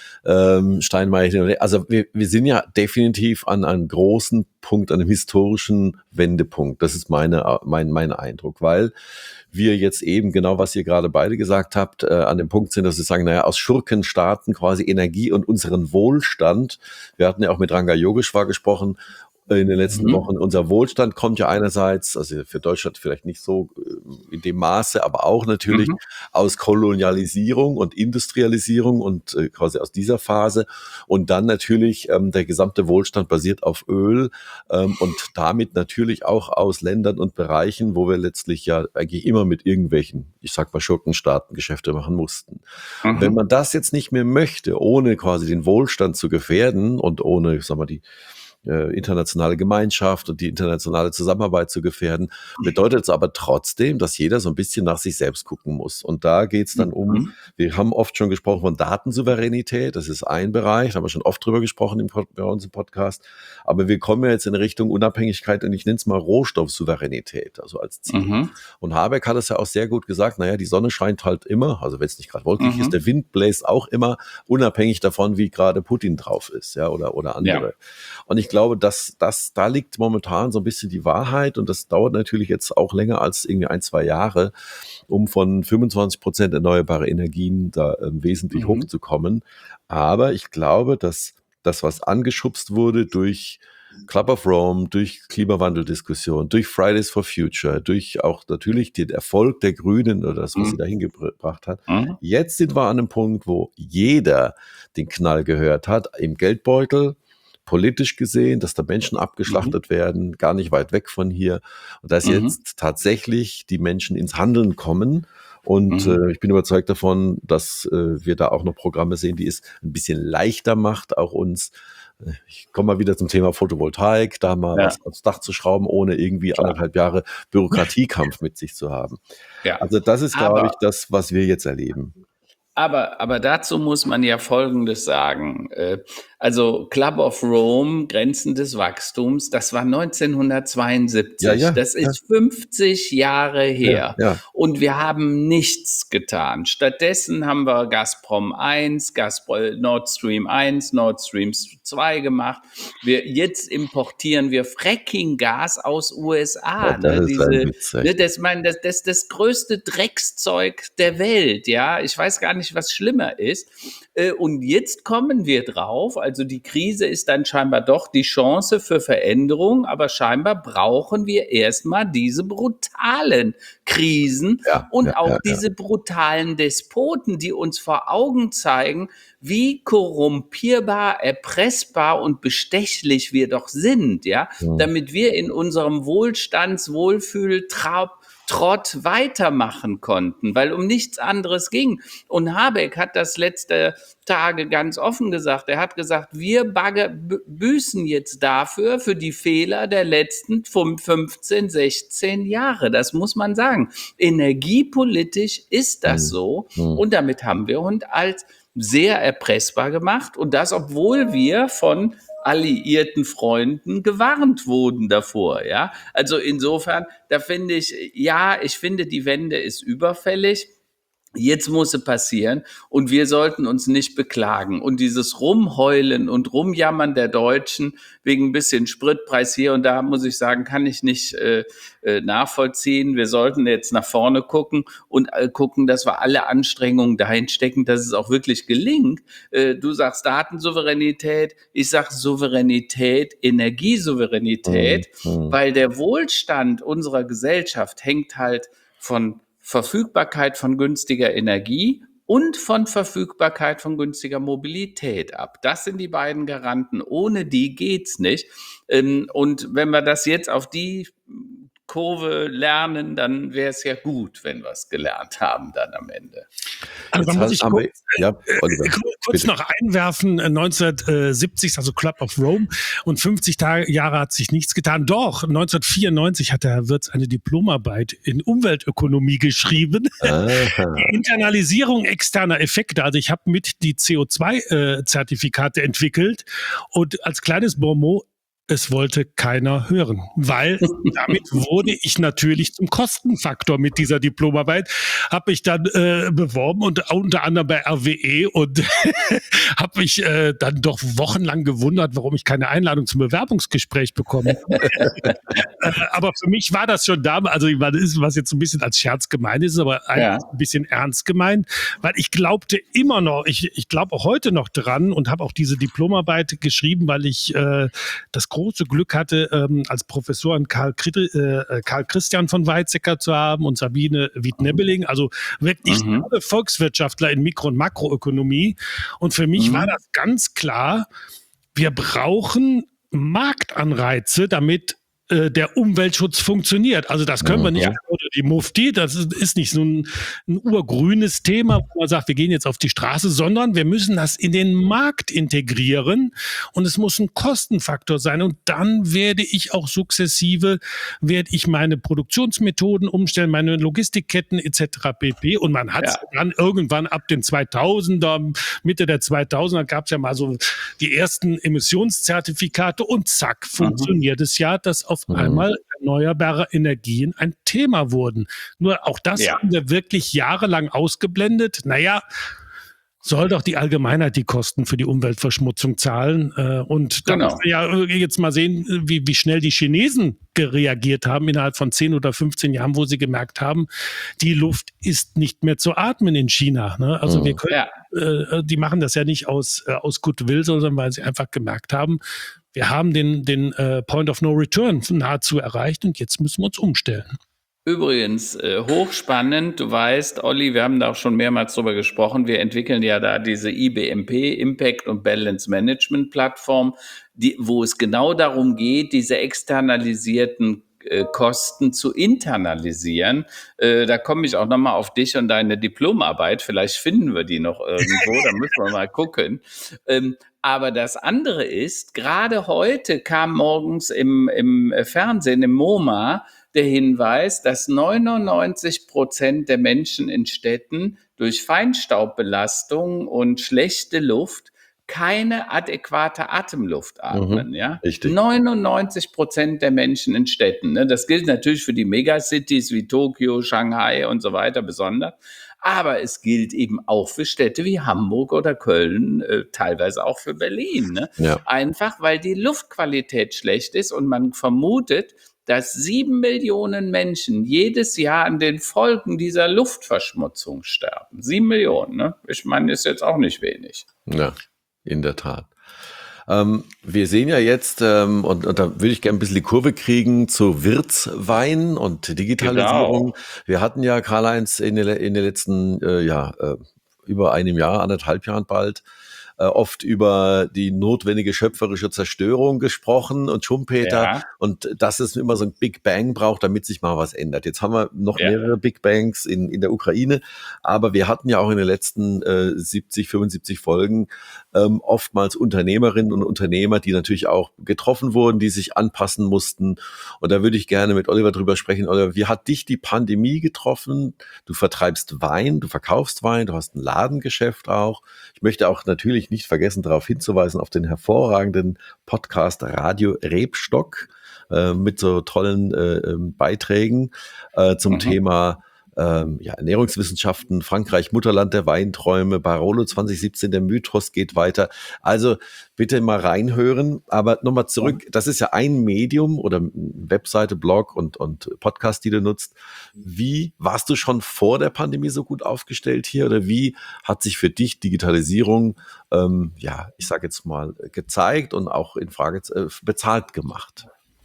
Ähm, Steinmeier, also wir, wir sind ja definitiv an einem großen Punkt, an einem historischen Wendepunkt. Das ist meine, mein, mein Eindruck, weil wir jetzt eben genau, was ihr gerade beide gesagt habt, äh, an dem Punkt sind, dass sie sagen, naja, aus Schurkenstaaten quasi Energie und unseren Wohlstand. Wir hatten ja auch mit Ranga Yogeshwar gesprochen in den letzten Mhm. Wochen. Unser Wohlstand kommt ja einerseits, also für Deutschland vielleicht nicht so äh, in dem Maße, aber auch natürlich Mhm. aus Kolonialisierung und Industrialisierung und äh, quasi aus dieser Phase. Und dann natürlich ähm, der gesamte Wohlstand basiert auf Öl ähm, und damit natürlich auch aus Ländern und Bereichen, wo wir letztlich ja eigentlich immer mit irgendwelchen, ich sag mal, Schurkenstaaten Geschäfte machen mussten. Und wenn Mhm. man das jetzt nicht mehr möchte, ohne quasi den Wohlstand zu gefährden und ohne, ich sag mal, die äh, internationale Gemeinschaft und die internationale Zusammenarbeit zu gefährden, bedeutet es aber trotzdem, dass jeder so ein bisschen nach sich selbst gucken muss. Und da geht es dann um, Mhm. wir haben oft schon gesprochen von Datensouveränität, das ist ein Bereich, da haben wir schon oft drüber gesprochen im, Pod- bei uns im Podcast, aber wir kommen ja jetzt in Richtung Unabhängigkeit und ich nenne es mal Rohstoffsouveränität, also als Ziel. Mhm. Und Habeck hat es ja auch sehr gut gesagt, naja, die Sonne scheint halt immer, also wenn es nicht gerade wolkig Mhm. ist, der Wind bläst auch immer, unabhängig davon, wie gerade Putin drauf ist, ja, oder, oder andere. Ja. Und ich glaube, dass, dass da liegt momentan so ein bisschen die Wahrheit und das dauert natürlich jetzt auch länger als irgendwie ein, zwei Jahre, um von fünfundzwanzig Prozent erneuerbare Energien da ähm, wesentlich Mhm. hochzukommen. Aber ich glaube, dass das, was angeschubst wurde durch Club of Rome, durch Klimawandeldiskussion, durch Fridays for Future, durch auch natürlich den Erfolg der Grünen oder das, was sie Mhm. dahin gebracht hat. Mhm. Jetzt sind wir an einem Punkt, wo jeder den Knall gehört hat, im Geldbeutel, politisch gesehen, dass da Menschen Mhm. abgeschlachtet werden, gar nicht weit weg von hier. Und dass Mhm. jetzt tatsächlich die Menschen ins Handeln kommen. Und Mhm. äh, ich bin überzeugt davon, dass äh, wir da auch noch Programme sehen, die es ein bisschen leichter macht, auch uns. äh, Ich komme mal wieder zum Thema Photovoltaik, da mal Ja, was aufs Dach zu schrauben, ohne irgendwie klar. anderthalb Jahre Bürokratiekampf mit sich zu haben. Ja. Also das ist, glaube Aber ich, das, was wir jetzt erleben. Aber, aber dazu muss man ja Folgendes sagen. Äh, Also Club of Rome, Grenzen des Wachstums, das war Ja, neunzehnhundertzweiundsiebzig. ja, Das ja, ist fünfzig Jahre ja, her. ja. Und wir haben nichts getan. Stattdessen haben wir Gazprom eins, Gazprom, Nord Stream eins, Nord Stream zwei gemacht. Wir, jetzt importieren wir Fracking-Gas aus U S A. Ja, das Ne? ist ein Diese, Witz, ne, echt. das, mein, das, das, das größte Dreckszeug der Welt. Ja, ich weiß gar nicht, was schlimmer ist. Äh, Und jetzt kommen wir drauf, also die Krise ist dann scheinbar doch die Chance für Veränderung, aber scheinbar brauchen wir erstmal diese brutalen Krisen Ja, und ja, auch ja, ja. diese brutalen Despoten, die uns vor Augen zeigen, wie korrumpierbar, erpressbar und bestechlich wir doch sind, ja, Hm. damit wir in unserem Wohlstands-, Wohlfühl-, Trab Trott weitermachen konnten, weil um nichts anderes ging. Und Habeck hat das letzte Tage ganz offen gesagt. Er hat gesagt, wir bagge, büßen jetzt dafür, für die Fehler der letzten fünfzehn, sechzehn Jahre. Das muss man sagen. Energiepolitisch ist das Hm. so. Hm. Und damit haben wir uns als sehr erpressbar gemacht. Und das, obwohl wir von alliierten Freunden gewarnt wurden davor, ja. Also insofern, da finde ich, ja, ich finde, die Wende ist überfällig. Jetzt muss sie passieren und wir sollten uns nicht beklagen. Und dieses Rumheulen und Rumjammern der Deutschen wegen ein bisschen Spritpreis hier und da, muss ich sagen, kann ich nicht äh, äh, nachvollziehen. Wir sollten jetzt nach vorne gucken und äh, gucken, dass wir alle Anstrengungen dahin stecken, dass es auch wirklich gelingt. Äh, du sagst Datensouveränität, ich sag Souveränität, Energiesouveränität, Mhm. weil der Wohlstand unserer Gesellschaft hängt halt von Verfügbarkeit von günstiger Energie und von Verfügbarkeit von günstiger Mobilität ab. Das sind die beiden Garanten. Ohne die geht's nicht. Ähm, Und wenn wir das jetzt auf die Kurve lernen, dann wäre es ja gut, wenn wir es gelernt haben dann am Ende. Also da Jetzt muss hast- ich haben wir, kurz, ja, Oliver, äh, kurz bitte. noch einwerfen, äh, neunzehnhundertsiebzig, also Club of Rome, und fünfzig Tage, Jahre hat sich nichts getan. Doch, neunzehnhundertvierundneunzig hat der Herr Wirtz eine Diplomarbeit in Umweltökonomie geschrieben. Aha. Die Internalisierung externer Effekte. Also ich habe mit die C O zwei Zertifikate entwickelt und als kleines Bonmot, es wollte keiner hören, weil damit wurde ich natürlich zum Kostenfaktor mit dieser Diplomarbeit, habe ich dann äh, beworben und unter anderem bei R W E und habe mich äh, dann doch wochenlang gewundert, warum ich keine Einladung zum Bewerbungsgespräch bekomme. äh, aber für mich war das schon damals, also ich meine, das ist, was jetzt ein bisschen als Scherz gemeint ist, aber eigentlich Ja. ein bisschen ernst gemeint, weil ich glaubte immer noch, ich, ich glaube auch heute noch dran und habe auch diese Diplomarbeit geschrieben, weil ich äh, das große Glück hatte, ähm, als Professoren Karl, Kri- äh, Karl Christian von Weizsäcker zu haben und Sabine Wied-Nebbeling, also wirklich Mhm. alle Volkswirtschaftler in Mikro- und Makroökonomie. Und für mich Mhm. war das ganz klar, wir brauchen Marktanreize, damit äh, der Umweltschutz funktioniert. Also das können wir nicht Ja. einfach unter die Mufti, das ist, ist nicht so ein, ein urgrünes Thema, wo man sagt, wir gehen jetzt auf die Straße, sondern wir müssen das in den Markt integrieren und es muss ein Kostenfaktor sein und dann werde ich auch sukzessive, werde ich meine Produktionsmethoden umstellen, meine Logistikketten et cetera pp. Und man hat Ja. dann irgendwann ab den zweitausender, Mitte der zweitausender gab es ja mal so die ersten Emissionszertifikate und zack, funktioniert es ja, dass auf Mhm. einmal erneuerbare Energien ein Thema wurden. Nur auch das Ja. haben wir wirklich jahrelang ausgeblendet. Naja, soll doch die Allgemeinheit die Kosten für die Umweltverschmutzung zahlen. Äh, Und da Genau. müssen wir ja jetzt mal sehen, wie, wie schnell die Chinesen reagiert haben innerhalb von zehn oder fünfzehn Jahren, wo sie gemerkt haben, die Luft ist nicht mehr zu atmen in China. Ne? Also Mhm. wir können, Ja. äh, die machen das ja nicht aus, äh, aus Goodwill, sondern weil sie einfach gemerkt haben, wir haben den, den äh, Point of No Return nahezu erreicht und jetzt müssen wir uns umstellen. Übrigens, äh, hochspannend, du weißt, Olli, wir haben da auch schon mehrmals drüber gesprochen, wir entwickeln ja da diese I B M P, Impact und Balance Management Plattform, die, wo es genau darum geht, diese externalisierten äh, Kosten zu internalisieren. Äh, da komme ich auch nochmal auf dich und deine Diplomarbeit, vielleicht finden wir die noch irgendwo, da müssen wir mal gucken. Ähm, aber das andere ist, gerade heute kam morgens im, im Fernsehen, im MoMA, der Hinweis, dass neunundneunzig Prozent der Menschen in Städten durch Feinstaubbelastung und schlechte Luft keine adäquate Atemluft atmen. Mhm, Ja? richtig. neunundneunzig Prozent der Menschen in Städten. Ne? Das gilt natürlich für die Megacities wie Tokio, Shanghai und so weiter besonders. Aber es gilt eben auch für Städte wie Hamburg oder Köln, äh, teilweise auch für Berlin. Ne? Ja. Einfach, weil die Luftqualität schlecht ist und man vermutet, dass sieben Millionen Menschen jedes Jahr an den Folgen dieser Luftverschmutzung sterben. Sieben Millionen, ne? Ich meine, ist jetzt auch nicht wenig. Ja, in der Tat. Ähm, wir sehen ja jetzt, ähm, und, und da würde ich gerne ein bisschen die Kurve kriegen zu Wirtswein und Digitalisierung. Genau. Wir hatten ja, Karl-Heinz, in den, in den letzten, äh, ja, äh, über einem Jahr, anderthalb Jahren bald, äh, oft über die notwendige schöpferische Zerstörung gesprochen und Schumpeter Ja. und dass es immer so ein Big Bang braucht, damit sich mal was ändert. Jetzt haben wir noch Ja. mehrere Big Bangs in, in der Ukraine, aber wir hatten ja auch in den letzten äh, siebzig, fünfundsiebzig Folgen ähm, oftmals Unternehmerinnen und Unternehmer, die natürlich auch getroffen wurden, die sich anpassen mussten. Und da würde ich gerne mit Oliver drüber sprechen. Oliver, wie hat dich die Pandemie getroffen? Du vertreibst Wein, du verkaufst Wein, du hast ein Ladengeschäft auch. Ich möchte auch natürlich ich nicht vergessen, darauf hinzuweisen, auf den hervorragenden Podcast Radio Rebstock äh, mit so tollen äh, Beiträgen äh, zum mhm. Thema Ähm, ja, Ernährungswissenschaften, Frankreich, Mutterland der Weinträume, Barolo zwanzig siebzehn, der Mythos geht weiter. Also bitte mal reinhören. Aber nochmal zurück, das ist ja ein Medium oder Webseite, Blog und, und Podcast, die du nutzt. Wie warst du schon vor der Pandemie so gut aufgestellt hier oder wie hat sich für dich Digitalisierung, ähm, ja, ich sage jetzt mal, gezeigt und auch in Frage äh, bezahlt gemacht?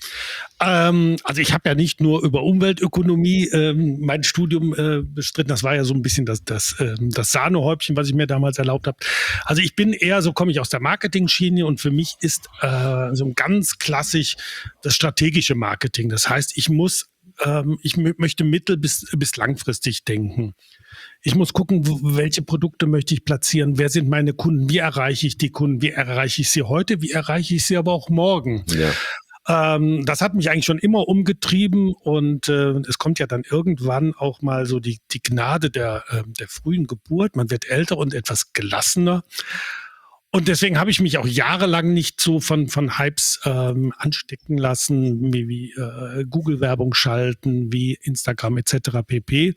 Ähm, also ich habe ja nicht nur über Umweltökonomie ähm, mein Studium äh, bestritten, das war ja so ein bisschen das, das, äh, das Sahnehäubchen, was ich mir damals erlaubt habe. Also ich bin eher, so komme ich aus der Marketing-Schiene und für mich ist äh, so ganz klassisch das strategische Marketing. Das heißt, ich muss, ähm, ich m- möchte mittel- bis, bis langfristig denken. Ich muss gucken, wo, welche Produkte möchte ich platzieren, wer sind meine Kunden, wie erreiche ich die Kunden, wie erreiche ich sie heute, wie erreiche ich sie aber auch morgen. Ja. Ähm, das hat mich eigentlich schon immer umgetrieben und äh, es kommt ja dann irgendwann auch mal so die, die Gnade der, äh, der frühen Geburt. Man wird älter und etwas gelassener. Und deswegen habe ich mich auch jahrelang nicht so von, von Hypes ähm, anstecken lassen, wie, wie äh, Google-Werbung schalten, wie Instagram et cetera pp.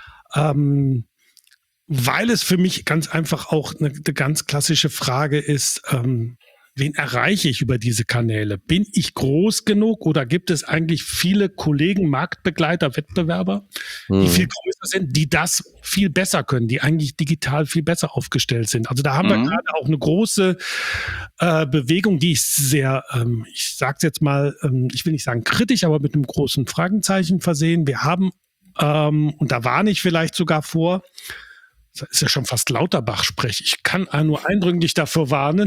Ähm, weil es für mich ganz einfach auch eine, eine ganz klassische Frage ist, ähm, wen erreiche ich über diese Kanäle? Bin ich groß genug oder gibt es eigentlich viele Kollegen, Marktbegleiter, Wettbewerber, die mhm. viel größer sind, die das viel besser können, die eigentlich digital viel besser aufgestellt sind? Also da haben mhm. wir gerade auch eine große äh, Bewegung, die ich sehr, ähm, ich sage es jetzt mal, ähm, ich will nicht sagen kritisch, aber mit einem großen Fragezeichen versehen. Wir haben, ähm, und da warne ich vielleicht sogar vor, das ist ja schon fast Lauterbach-Sprech. Ich kann nur eindringlich dafür warnen.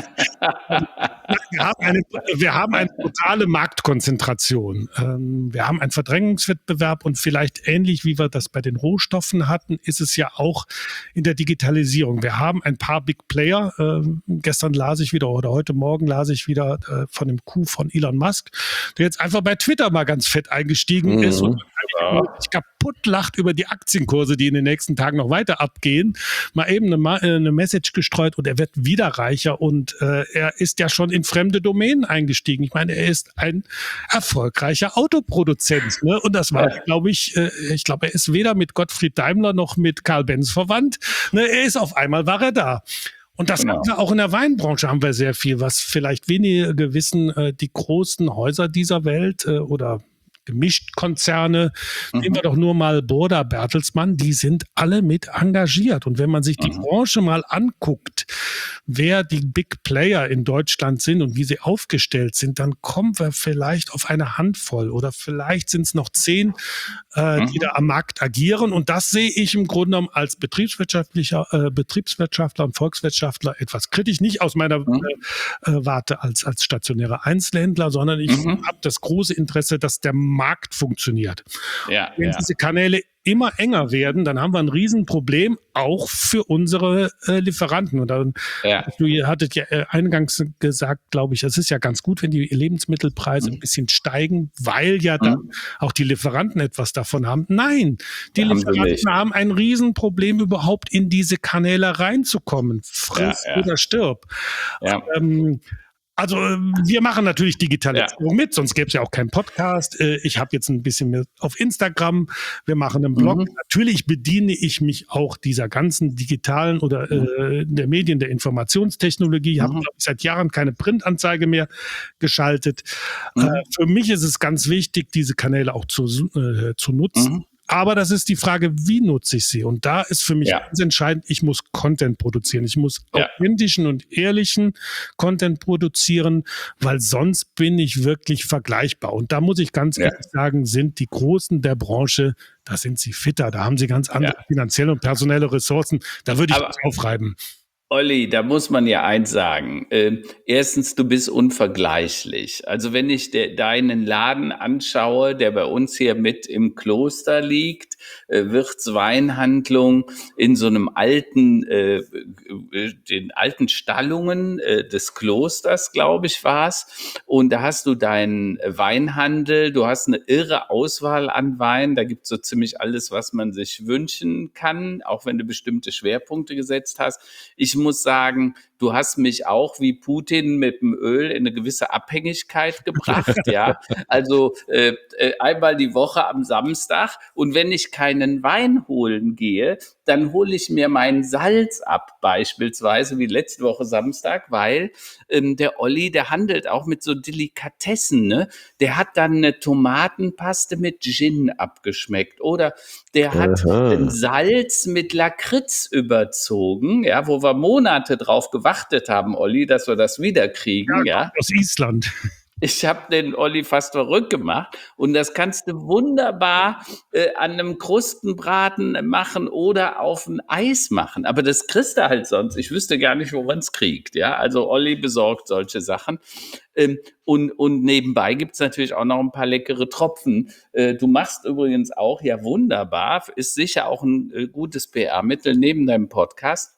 wir, haben eine, wir haben eine totale Marktkonzentration. Wir haben einen Verdrängungswettbewerb und vielleicht ähnlich wie wir das bei den Rohstoffen hatten, ist es ja auch in der Digitalisierung. Wir haben ein paar Big Player. Gestern las ich wieder oder heute Morgen las ich wieder von dem Coup von Elon Musk, der jetzt einfach bei Twitter mal ganz fett eingestiegen mhm. ist und sich kaputt lacht über die Aktienkurse, die in den nächsten Tagen noch weiter abgehen. Mal eben eine, eine Message gestreut und er wird wieder reicher und äh, er ist ja schon in fremde Domänen eingestiegen. Ich meine, er ist ein erfolgreicher Autoproduzent, ne? Und das war, ja. glaube ich, äh, ich glaube, er ist weder mit Gottfried Daimler noch mit Karl Benz verwandt. Ne? Er ist auf einmal, war er da. Und das genau. haben wir auch in der Weinbranche haben wir sehr viel, was vielleicht wenige wissen, äh, die großen Häuser dieser Welt äh, oder Gemischtkonzerne, mhm. nehmen wir doch nur mal Burda, Bertelsmann, die sind alle mit engagiert. Und wenn man sich die mhm. Branche mal anguckt, wer die Big Player in Deutschland sind und wie sie aufgestellt sind, dann kommen wir vielleicht auf eine Handvoll oder vielleicht sind es noch zehn, äh, mhm. die da am Markt agieren. Und das sehe ich im Grunde genommen als betriebswirtschaftlicher äh, Betriebswirtschaftler und Volkswirtschaftler etwas kritisch, nicht aus meiner mhm. äh, Warte als, als stationärer Einzelhändler, sondern ich mhm. habe das große Interesse, dass der Markt funktioniert. Ja, Wenn ja. diese Kanäle immer enger werden, dann haben wir ein Riesenproblem, auch für unsere äh, Lieferanten. Und dann, ja. du hattet ja äh, eingangs gesagt, glaube ich, es ist ja ganz gut, wenn die Lebensmittelpreise mhm. ein bisschen steigen, weil ja dann mhm. auch die Lieferanten etwas davon haben. Nein, die da Lieferanten haben, haben ein Riesenproblem, überhaupt in diese Kanäle reinzukommen. Friss ja, ja. oder stirb. Ja. Ähm, Also wir machen natürlich Digitalisierung ja. mit, sonst gäbe es ja auch keinen Podcast. Ich habe jetzt ein bisschen mehr auf Instagram, wir machen einen Blog. Mhm. Natürlich bediene ich mich auch dieser ganzen digitalen oder mhm. äh, der Medien, der Informationstechnologie. Ich mhm. habe, glaube ich, seit Jahren keine Printanzeige mehr geschaltet. Mhm. Äh, für mich ist es ganz wichtig, diese Kanäle auch zu, äh, zu nutzen. Mhm. Aber das ist die Frage, wie nutze ich sie? Und da ist für mich ja. ganz entscheidend, ich muss Content produzieren. Ich muss ja. authentischen und ehrlichen Content produzieren, weil sonst bin ich wirklich vergleichbar. Und da muss ich ganz ja. ehrlich sagen, sind die Großen der Branche, da sind sie fitter, da haben sie ganz andere ja. finanzielle und personelle Ressourcen. Da würde ich was aufreiben. Olli, da muss man ja eins sagen. Äh, erstens, du bist unvergleichlich. Also wenn ich de, deinen Laden anschaue, der bei uns hier mit im Kloster liegt, äh, Wirts Weinhandlung in so einem alten, äh, den alten Stallungen äh, des Klosters, glaube ich, war's. Und da hast du deinen Weinhandel, du hast eine irre Auswahl an Wein. Da gibt's so ziemlich alles, was man sich wünschen kann, auch wenn du bestimmte Schwerpunkte gesetzt hast. Ich muss sagen, du hast mich auch wie Putin mit dem Öl in eine gewisse Abhängigkeit gebracht, ja. Also äh, äh, einmal die Woche am Samstag, und wenn ich keinen Wein holen gehe, dann hole ich mir mein Salz ab, beispielsweise wie letzte Woche Samstag, weil ähm, der Olli, der handelt auch mit so Delikatessen, ne? Der hat dann eine Tomatenpaste mit Gin abgeschmeckt, oder der hat ein Aha. Salz mit Lakritz überzogen, ja, wo wir Monate drauf gewartet haben, Olli, dass wir das wiederkriegen, ja. Aus Island. Ich habe den Olli fast verrückt gemacht, und das kannst du wunderbar äh, an einem Krustenbraten machen oder auf ein Eis machen. Aber das kriegst du halt sonst. Ich wüsste gar nicht, wo man es kriegt. Ja, also Olli besorgt solche Sachen. Ähm, und, und nebenbei gibt's natürlich auch noch ein paar leckere Tropfen. Äh, du machst übrigens auch, ja wunderbar, ist sicher auch ein äh, gutes P R-Mittel neben deinem Podcast,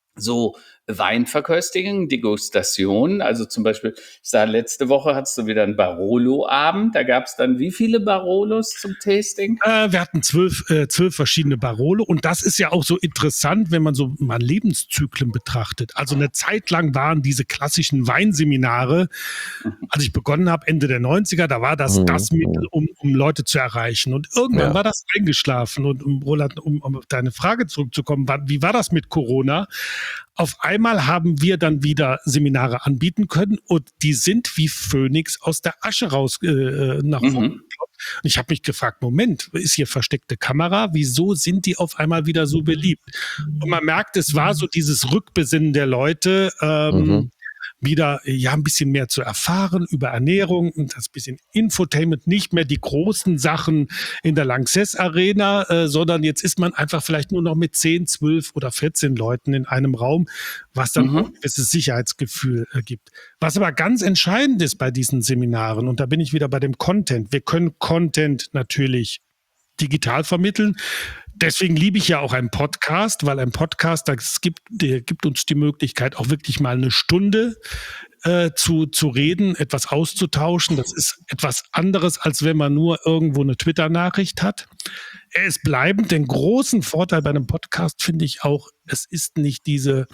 so Weinverköstigung, Degustation. Also zum Beispiel, ich sah, letzte Woche hattest du wieder einen Barolo-Abend. Da gab es dann wie viele Barolos zum Tasting? Äh, wir hatten zwölf, äh, zwölf verschiedene Barolo, und das ist ja auch so interessant, wenn man so mal Lebenszyklen betrachtet. Also eine Zeit lang waren diese klassischen Weinseminare, als ich begonnen habe, Ende der neunziger, da war das Mhm. das Mittel, um, um Leute zu erreichen. Und irgendwann Ja. war das eingeschlafen. Und um, Roland, um, um auf deine Frage zurückzukommen, war, wie war das mit Corona? Auf einmal haben wir dann wieder Seminare anbieten können, und die sind wie Phönix aus der Asche raus äh, nach vorne. Mhm. Und ich habe mich gefragt, Moment, ist hier versteckte Kamera? Wieso sind die auf einmal wieder so beliebt? Und man merkt, es war so dieses Rückbesinnen der Leute, ähm, Mhm. wieder ja ein bisschen mehr zu erfahren über Ernährung und das bisschen Infotainment, nicht mehr die großen Sachen in der Lanxess Arena, äh, sondern jetzt ist man einfach vielleicht nur noch mit zehn, zwölf oder vierzehn Leuten in einem Raum, was dann Mhm. auch ein gewisses Sicherheitsgefühl äh, gibt. Was aber ganz entscheidend ist bei diesen Seminaren, und da bin ich wieder bei dem Content. Wir können Content natürlich digital vermitteln. Deswegen liebe ich ja auch einen Podcast, weil ein Podcast, das gibt, der gibt uns die Möglichkeit, auch wirklich mal eine Stunde äh, zu, zu reden, etwas auszutauschen. Das ist etwas anderes, als wenn man nur irgendwo eine Twitter-Nachricht hat. Er ist bleibend. Den großen Vorteil bei einem Podcast finde ich auch, es ist nicht diese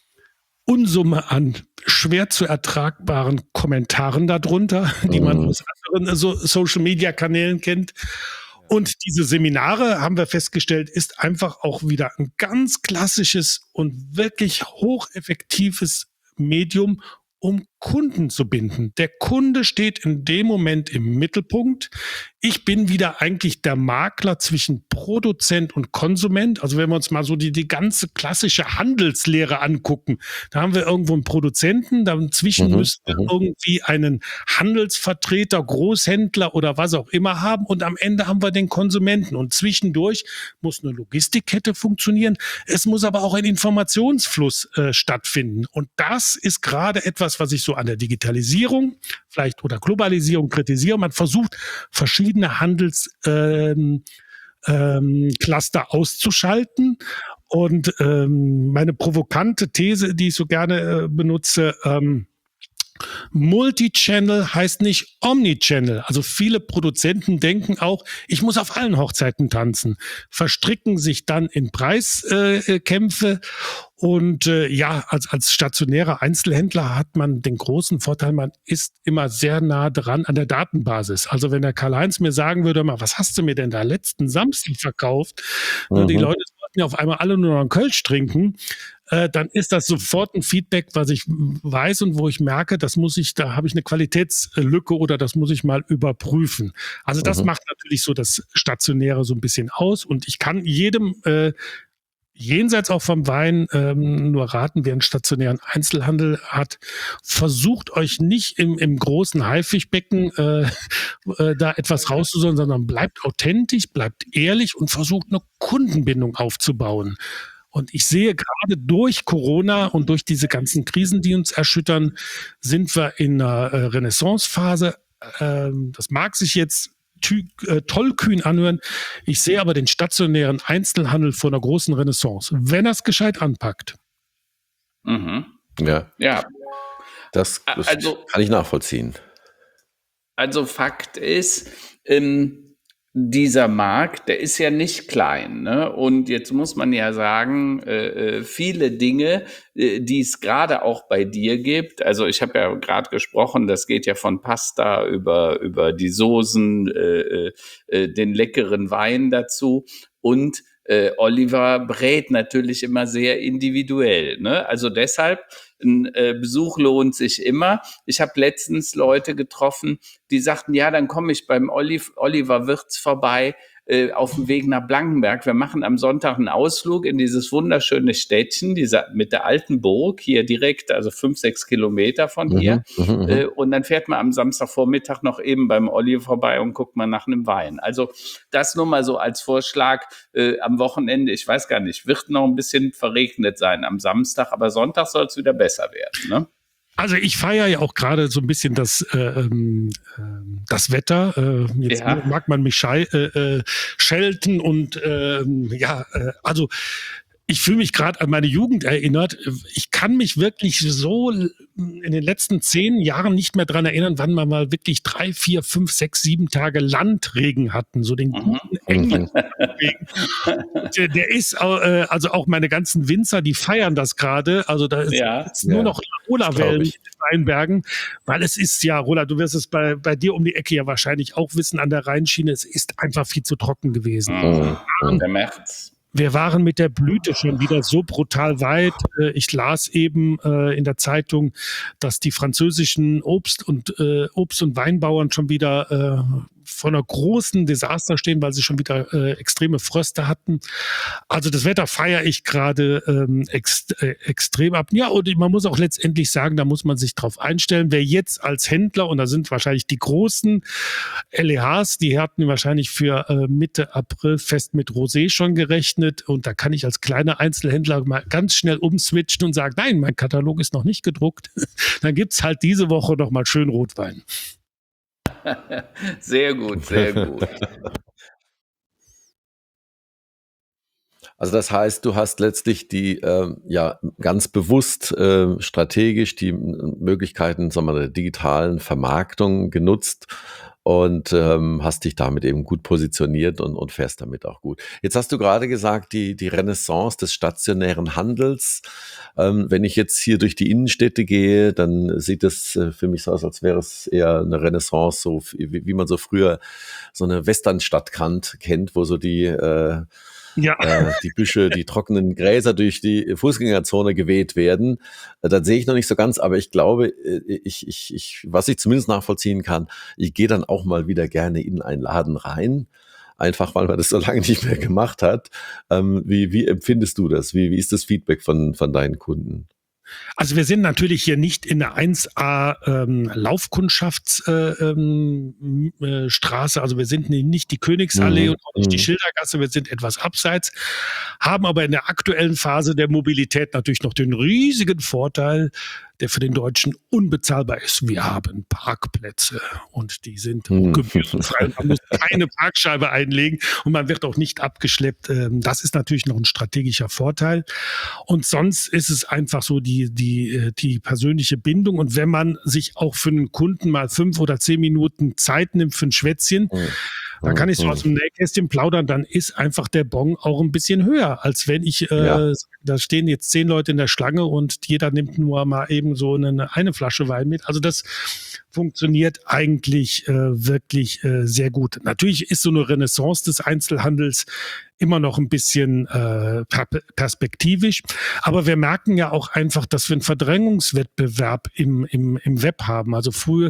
Unsumme an schwer zu ertragbaren Kommentaren darunter, die man Mhm. aus anderen so Social-Media-Kanälen kennt. Und diese Seminare, haben wir festgestellt, ist einfach auch wieder ein ganz klassisches und wirklich hocheffektives Medium, um Kunden zu binden. Der Kunde steht in dem Moment im Mittelpunkt. Ich bin wieder eigentlich der Makler zwischen Produzent und Konsument. Also wenn wir uns mal so die, die ganze klassische Handelslehre angucken, da haben wir irgendwo einen Produzenten, dazwischen Mhm. müssen wir Mhm. irgendwie einen Handelsvertreter, Großhändler oder was auch immer haben, und am Ende haben wir den Konsumenten, und zwischendurch muss eine Logistikkette funktionieren. Es muss aber auch ein Informationsfluss äh, stattfinden, und das ist gerade etwas, was ich so an der Digitalisierung vielleicht oder Globalisierung kritisiere. Man versucht, verschiedene Handelscluster ähm, ähm, Cluster auszuschalten. Und ähm, meine provokante These, die ich so gerne äh, benutze, ähm, Multichannel heißt nicht Omnichannel. Also viele Produzenten denken auch, ich muss auf allen Hochzeiten tanzen, verstricken sich dann in Preiskämpfe. Äh, und äh, ja, als, als stationärer Einzelhändler hat man den großen Vorteil, man ist immer sehr nah dran an der Datenbasis. Also wenn der Karl-Heinz mir sagen würde, mal, was hast du mir denn da letzten Samstag verkauft? Und die Mhm. Leute sollten ja auf einmal alle nur noch einen Kölsch trinken, äh, dann ist das sofort ein Feedback, was ich weiß und wo ich merke, das muss ich, da habe ich eine Qualitätslücke oder das muss ich mal überprüfen. Also das Mhm. macht natürlich so das Stationäre so ein bisschen aus, und ich kann jedem äh, jenseits auch vom Wein ähm, nur raten, wer einen stationären Einzelhandel hat, versucht euch nicht im, im großen Haifischbecken äh, äh, da etwas rauszusuchen, sondern bleibt authentisch, bleibt ehrlich und versucht eine Kundenbindung aufzubauen. Und ich sehe gerade durch Corona und durch diese ganzen Krisen, die uns erschüttern, sind wir in einer äh, Renaissancephase. Ähm, das mag sich jetzt tü- äh, tollkühn anhören. Ich sehe aber den stationären Einzelhandel vor einer großen Renaissance, wenn er es gescheit anpackt. Mhm. Ja, Ja, das, das also kann ich nachvollziehen. Also Fakt ist, ähm, dieser Markt, der ist ja nicht klein, ne? Und jetzt muss man ja sagen, äh, viele Dinge, äh, die es gerade auch bei dir gibt. Also ich habe ja gerade gesprochen, das geht ja von Pasta über über die Soßen, äh, äh, den leckeren Wein dazu und äh, Oliver brät natürlich immer sehr individuell, ne? Also deshalb ein äh, Besuch lohnt sich immer. Ich habe letztens Leute getroffen, die sagten, ja, dann komme ich beim Oliv, Oliver Wirz vorbei äh, auf dem Weg nach Blankenberg. Wir machen am Sonntag einen Ausflug in dieses wunderschöne Städtchen, dieser, mit der alten Burg, hier direkt, also fünf, sechs Kilometer von hier. Mhm, mhm, Äh, mhm. und dann fährt man am Samstagvormittag noch eben beim Oliver vorbei und guckt mal nach einem Wein. Also das nur mal so als Vorschlag äh, am Wochenende. Ich weiß gar nicht, wird noch ein bisschen verregnet sein am Samstag, aber Sonntag soll es wieder besser werden, ne? Also ich feiere ja auch gerade so ein bisschen das, äh, ähm, ähm, das Wetter. Äh, jetzt Ja. mag man mich schei äh, äh, schelten und ähm, ja, äh, also ich fühle mich gerade an meine Jugend erinnert. Ich kann mich wirklich so in den letzten zehn Jahren nicht mehr dran erinnern, wann wir mal wirklich drei, vier, fünf, sechs, sieben Tage Landregen hatten. So den Mhm. guten englischen Regen. Der, der ist, äh, also auch meine ganzen Winzer, die feiern das gerade. Also da ist Ja. jetzt nur Ja, noch das Rola-Wellen glaub in ich. den Weinbergen, weil es ist ja, Rola, du wirst es bei, bei dir um die Ecke ja wahrscheinlich auch wissen, an der Rheinschiene, es ist einfach viel zu trocken gewesen. Mhm. Mhm. Der März. Wir waren mit der Blüte schon wieder so brutal weit. Äh, Ich las eben äh, in der Zeitung, dass die französischen Obst- und äh, Obst- und Weinbauern schon wieder äh, vor einer großen Desaster stehen, weil sie schon wieder äh, extreme Fröste hatten. Also das Wetter feiere ich gerade ähm, ex äh, extrem ab. Ja, und man muss auch letztendlich sagen, da muss man sich drauf einstellen. Wer jetzt als Händler, und da sind wahrscheinlich die großen L E Hs, die hatten wahrscheinlich für äh, Mitte April fest mit Rosé schon gerechnet. Und da kann ich als kleiner Einzelhändler mal ganz schnell umswitchen und sagen, nein, mein Katalog ist noch nicht gedruckt. Dann gibt's halt diese Woche noch mal schön Rotwein. Sehr gut, sehr gut. Also das heißt, du hast letztlich die ähm, ja ganz bewusst äh, strategisch die M- Möglichkeiten, sagen wir mal, der digitalen Vermarktung genutzt und ähm, hast dich damit eben gut positioniert und, und fährst damit auch gut. Jetzt hast du gerade gesagt, die, die Renaissance des stationären Handels. Ähm, wenn ich jetzt hier durch die Innenstädte gehe, dann sieht es äh, für mich so aus, als wäre es eher eine Renaissance, so wie, wie man so früher so eine Westernstadt kannt, kennt, wo so die äh, Ja. äh, die Büsche, die trockenen Gräser durch die Fußgängerzone geweht werden. Äh, das sehe ich noch nicht so ganz, aber ich glaube, äh, ich, ich, ich, was ich zumindest nachvollziehen kann, ich gehe dann auch mal wieder gerne in einen Laden rein, einfach weil man das so lange nicht mehr gemacht hat. Ähm, wie, wie empfindest du das? Wie, wie ist das Feedback von, von deinen Kunden? Also wir sind natürlich hier nicht in der eins A ähm, Laufkundschaftsstraße, äh, ähm, äh, Straße. Also wir sind nicht die Königsallee Mhm. und auch nicht die Mhm. Schildergasse, wir sind etwas abseits, haben aber in der aktuellen Phase der Mobilität natürlich noch den riesigen Vorteil, der für den Deutschen unbezahlbar ist. Wir haben Parkplätze und die sind Mhm. gebührenfrei. Man muss keine Parkscheibe einlegen und man wird auch nicht abgeschleppt. Ähm, Das ist natürlich noch ein strategischer Vorteil. Und sonst ist es einfach so die, die, die persönliche Bindung. Und wenn man sich auch für einen Kunden mal fünf oder zehn Minuten Zeit nimmt für ein Schwätzchen, Mhm. da kann ich so Mhm. aus dem Nähkästchen plaudern, dann ist einfach der Bon auch ein bisschen höher, als wenn ich, äh, Ja. da stehen jetzt zehn Leute in der Schlange und jeder nimmt nur mal eben so eine, eine Flasche Wein mit. Also das funktioniert eigentlich äh, wirklich äh, sehr gut. Natürlich ist so eine Renaissance des Einzelhandels immer noch ein bisschen äh, per perspektivisch, aber wir merken ja auch einfach, dass wir einen Verdrängungswettbewerb im, im, im Web haben. Also früher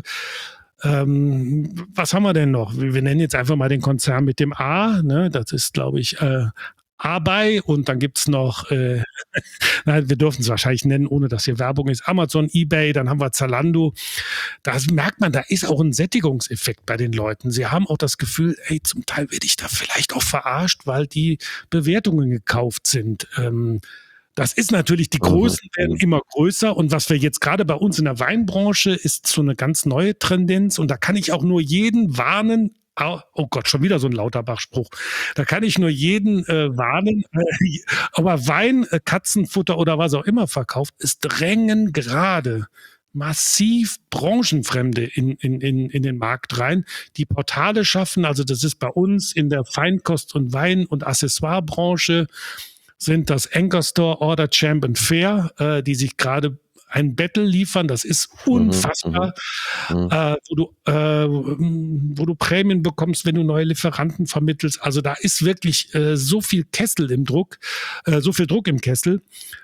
ähm, was haben wir denn noch? Wir, wir nennen jetzt einfach mal den Konzern mit dem A, ne? Das ist, glaube ich, äh, Abei und dann gibt's noch, äh, nein, wir dürfen es wahrscheinlich nennen, ohne dass hier Werbung ist, Amazon, eBay, dann haben wir Zalando. Da merkt man, da ist auch ein Sättigungseffekt bei den Leuten. Sie haben auch das Gefühl, ey, zum Teil werde ich da vielleicht auch verarscht, weil die Bewertungen gekauft sind. Ähm, Das ist natürlich, die Mhm. Größen werden Mhm. immer größer und was wir jetzt gerade bei uns in der Weinbranche ist so eine ganz neue Tendenz und da kann ich auch nur jeden warnen, au- oh Gott, schon wieder so ein Lauterbach-Spruch, da kann ich nur jeden äh, warnen, äh, aber Wein, äh, Katzenfutter oder was auch immer verkauft, es drängen gerade massiv Branchenfremde in, in, in, in den Markt rein, die Portale schaffen. Also das ist bei uns in der Feinkost- und Wein- und Accessoirebranche sind das Anchor Store, Order, Champ und Fair, äh, die sich gerade ein Battle liefern, das ist unfassbar, mhm, mhm. Äh, wo, du, äh, wo du Prämien bekommst, wenn du neue Lieferanten vermittelst. Also da ist wirklich äh, so viel Kessel im Druck, äh, so viel Druck im Kessel.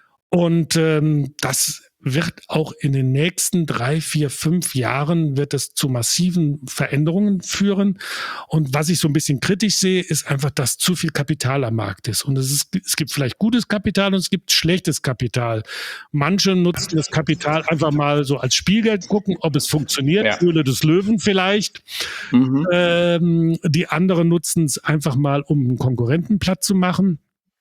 Und ähm, das wird auch in den nächsten drei, vier, fünf Jahren wird es zu massiven Veränderungen führen. Und was ich so ein bisschen kritisch sehe, ist einfach, dass zu viel Kapital am Markt ist. Und es, ist, es gibt vielleicht gutes Kapital und es gibt schlechtes Kapital. Manche nutzen das Kapital einfach mal so als Spielgeld, gucken, ob es funktioniert. Ja. Höhle des Löwen vielleicht. Mhm. Ähm, die anderen nutzen es einfach mal, um einen Konkurrenten platt zu machen.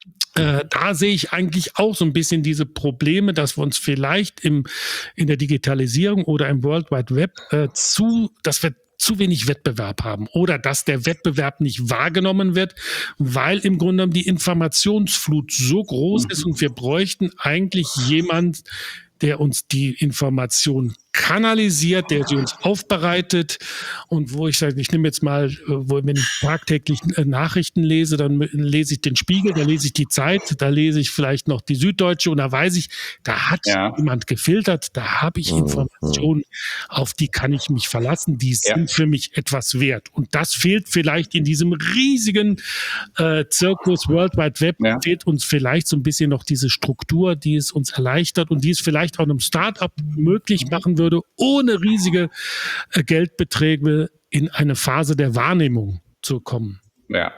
Äh, da sehe ich eigentlich auch so ein bisschen diese Probleme, dass wir uns vielleicht im, in der Digitalisierung oder im World Wide Web äh, zu, dass wir zu wenig Wettbewerb haben oder dass der Wettbewerb nicht wahrgenommen wird, weil im Grunde genommen die Informationsflut so groß ist und wir bräuchten eigentlich jemand, der uns die Information kanalisiert, der sie uns aufbereitet und wo ich sage, ich nehme jetzt mal, wo wenn ich tagtäglich Nachrichten lese, dann lese ich den Spiegel, da lese ich die Zeit, da lese ich vielleicht noch die Süddeutsche und da weiß ich, da hat ja. jemand gefiltert, da habe ich Informationen, auf die kann ich mich verlassen, die sind ja. für mich etwas wert. Und das fehlt vielleicht in diesem riesigen äh, Zirkus World Wide Web, ja. fehlt uns vielleicht so ein bisschen noch diese Struktur, die es uns erleichtert und die es vielleicht auch einem Start-up möglich machen würde, ohne riesige äh, Geldbeträge in eine Phase der Wahrnehmung zu kommen. Ja,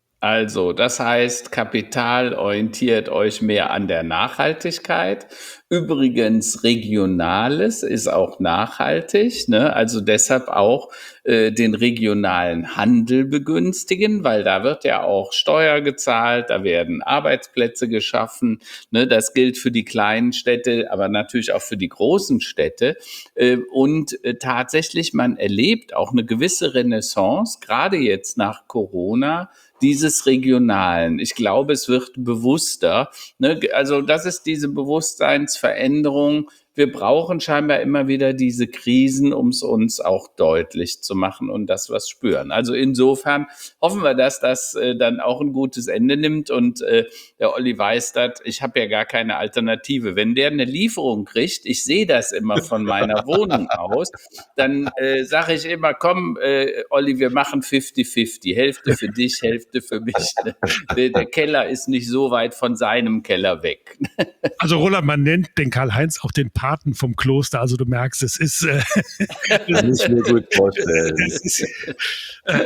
also das heißt, Kapital orientiert euch mehr an der Nachhaltigkeit. Übrigens, Regionales ist auch nachhaltig, ne? Also deshalb auch äh, den regionalen Handel begünstigen, weil da wird ja auch Steuer gezahlt, da werden Arbeitsplätze geschaffen, ne? Das gilt für die kleinen Städte, aber natürlich auch für die großen Städte. Äh, und äh, tatsächlich, man erlebt auch eine gewisse Renaissance, gerade jetzt nach Corona, dieses Regionalen. Ich glaube, es wird bewusster. Ne? Also das ist diese Bewusstseinsveränderung. Wir brauchen scheinbar immer wieder diese Krisen, um es uns auch deutlich zu machen und das was spüren. Also insofern hoffen wir, dass das äh, dann auch ein gutes Ende nimmt. Und äh, der Olli Weistert, ich habe ja gar keine Alternative. Wenn der eine Lieferung kriegt, ich sehe das immer von meiner Wohnung aus, dann äh, sage ich immer, komm, äh, Olli, wir machen fünfzig fünfzig. Hälfte für dich, Hälfte für mich. Der, der Keller ist nicht so weit von seinem Keller weg. Also Roland, man nennt den Karl-Heinz auch den Paten vom Kloster. Also du merkst, es ist... Äh, das muss ich mir gut vorstellen. Ist, äh,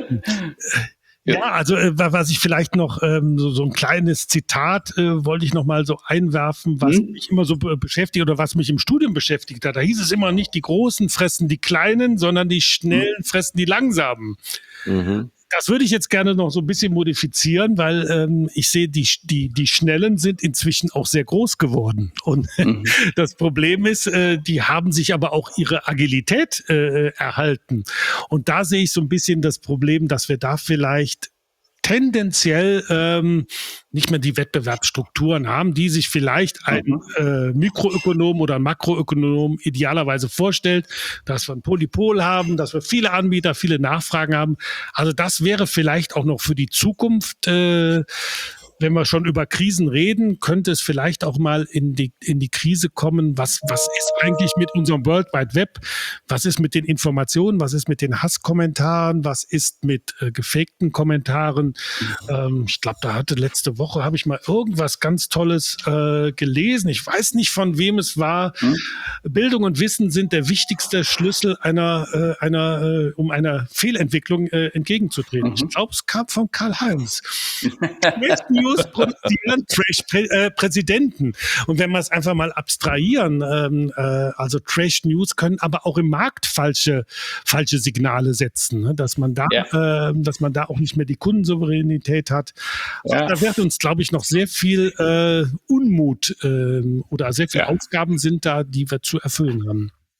ja, also äh, was ich vielleicht noch, ähm, so, so ein kleines Zitat äh, wollte ich noch mal so einwerfen, was hm? mich immer so be- beschäftigt oder was mich im Studium beschäftigt hat. Da hieß es immer nicht, die Großen fressen die Kleinen, sondern die Schnellen fressen die Langsamen. Mhm. Das würde ich jetzt gerne noch so ein bisschen modifizieren, weil ähm, ich sehe, die, die, die Schnellen sind inzwischen auch sehr groß geworden. Und mhm. das Problem ist, äh, die haben sich aber auch ihre Agilität äh, erhalten. Und da sehe ich so ein bisschen das Problem, dass wir da vielleicht tendenziell ähm, nicht mehr die Wettbewerbsstrukturen haben, die sich vielleicht ein äh, Mikroökonom oder ein Makroökonom idealerweise vorstellt, dass wir ein Polypol haben, dass wir viele Anbieter, viele Nachfragen haben. Also das wäre vielleicht auch noch für die Zukunft, äh, wenn wir schon über Krisen reden, könnte es vielleicht auch mal in die, in die Krise kommen. Was, was ist eigentlich mit unserem World Wide Web? Was ist mit den Informationen? Was ist mit den Hasskommentaren? Was ist mit äh, gefakten Kommentaren? Ähm, ich glaube, da hatte letzte Woche, habe ich mal irgendwas ganz Tolles äh, gelesen. Ich weiß nicht, von wem es war. Hm? Bildung und Wissen sind der wichtigste Schlüssel einer, äh, einer äh, um einer Fehlentwicklung äh, entgegenzutreten. Mhm. Ich glaube, es kam von Karl-Heinz. News produzieren Trash-Präsidenten. Und wenn wir es einfach mal abstrahieren, ähm, äh, also Trash-News können aber auch im Markt falsche, falsche Signale setzen, ne? dass man da, ja. äh, dass man da auch nicht mehr die Kundensouveränität hat. Ja. Da wird uns, glaube ich, noch sehr viel äh, Unmut äh, oder sehr viele ja. Aufgaben sind da, die wir zu erfüllen haben.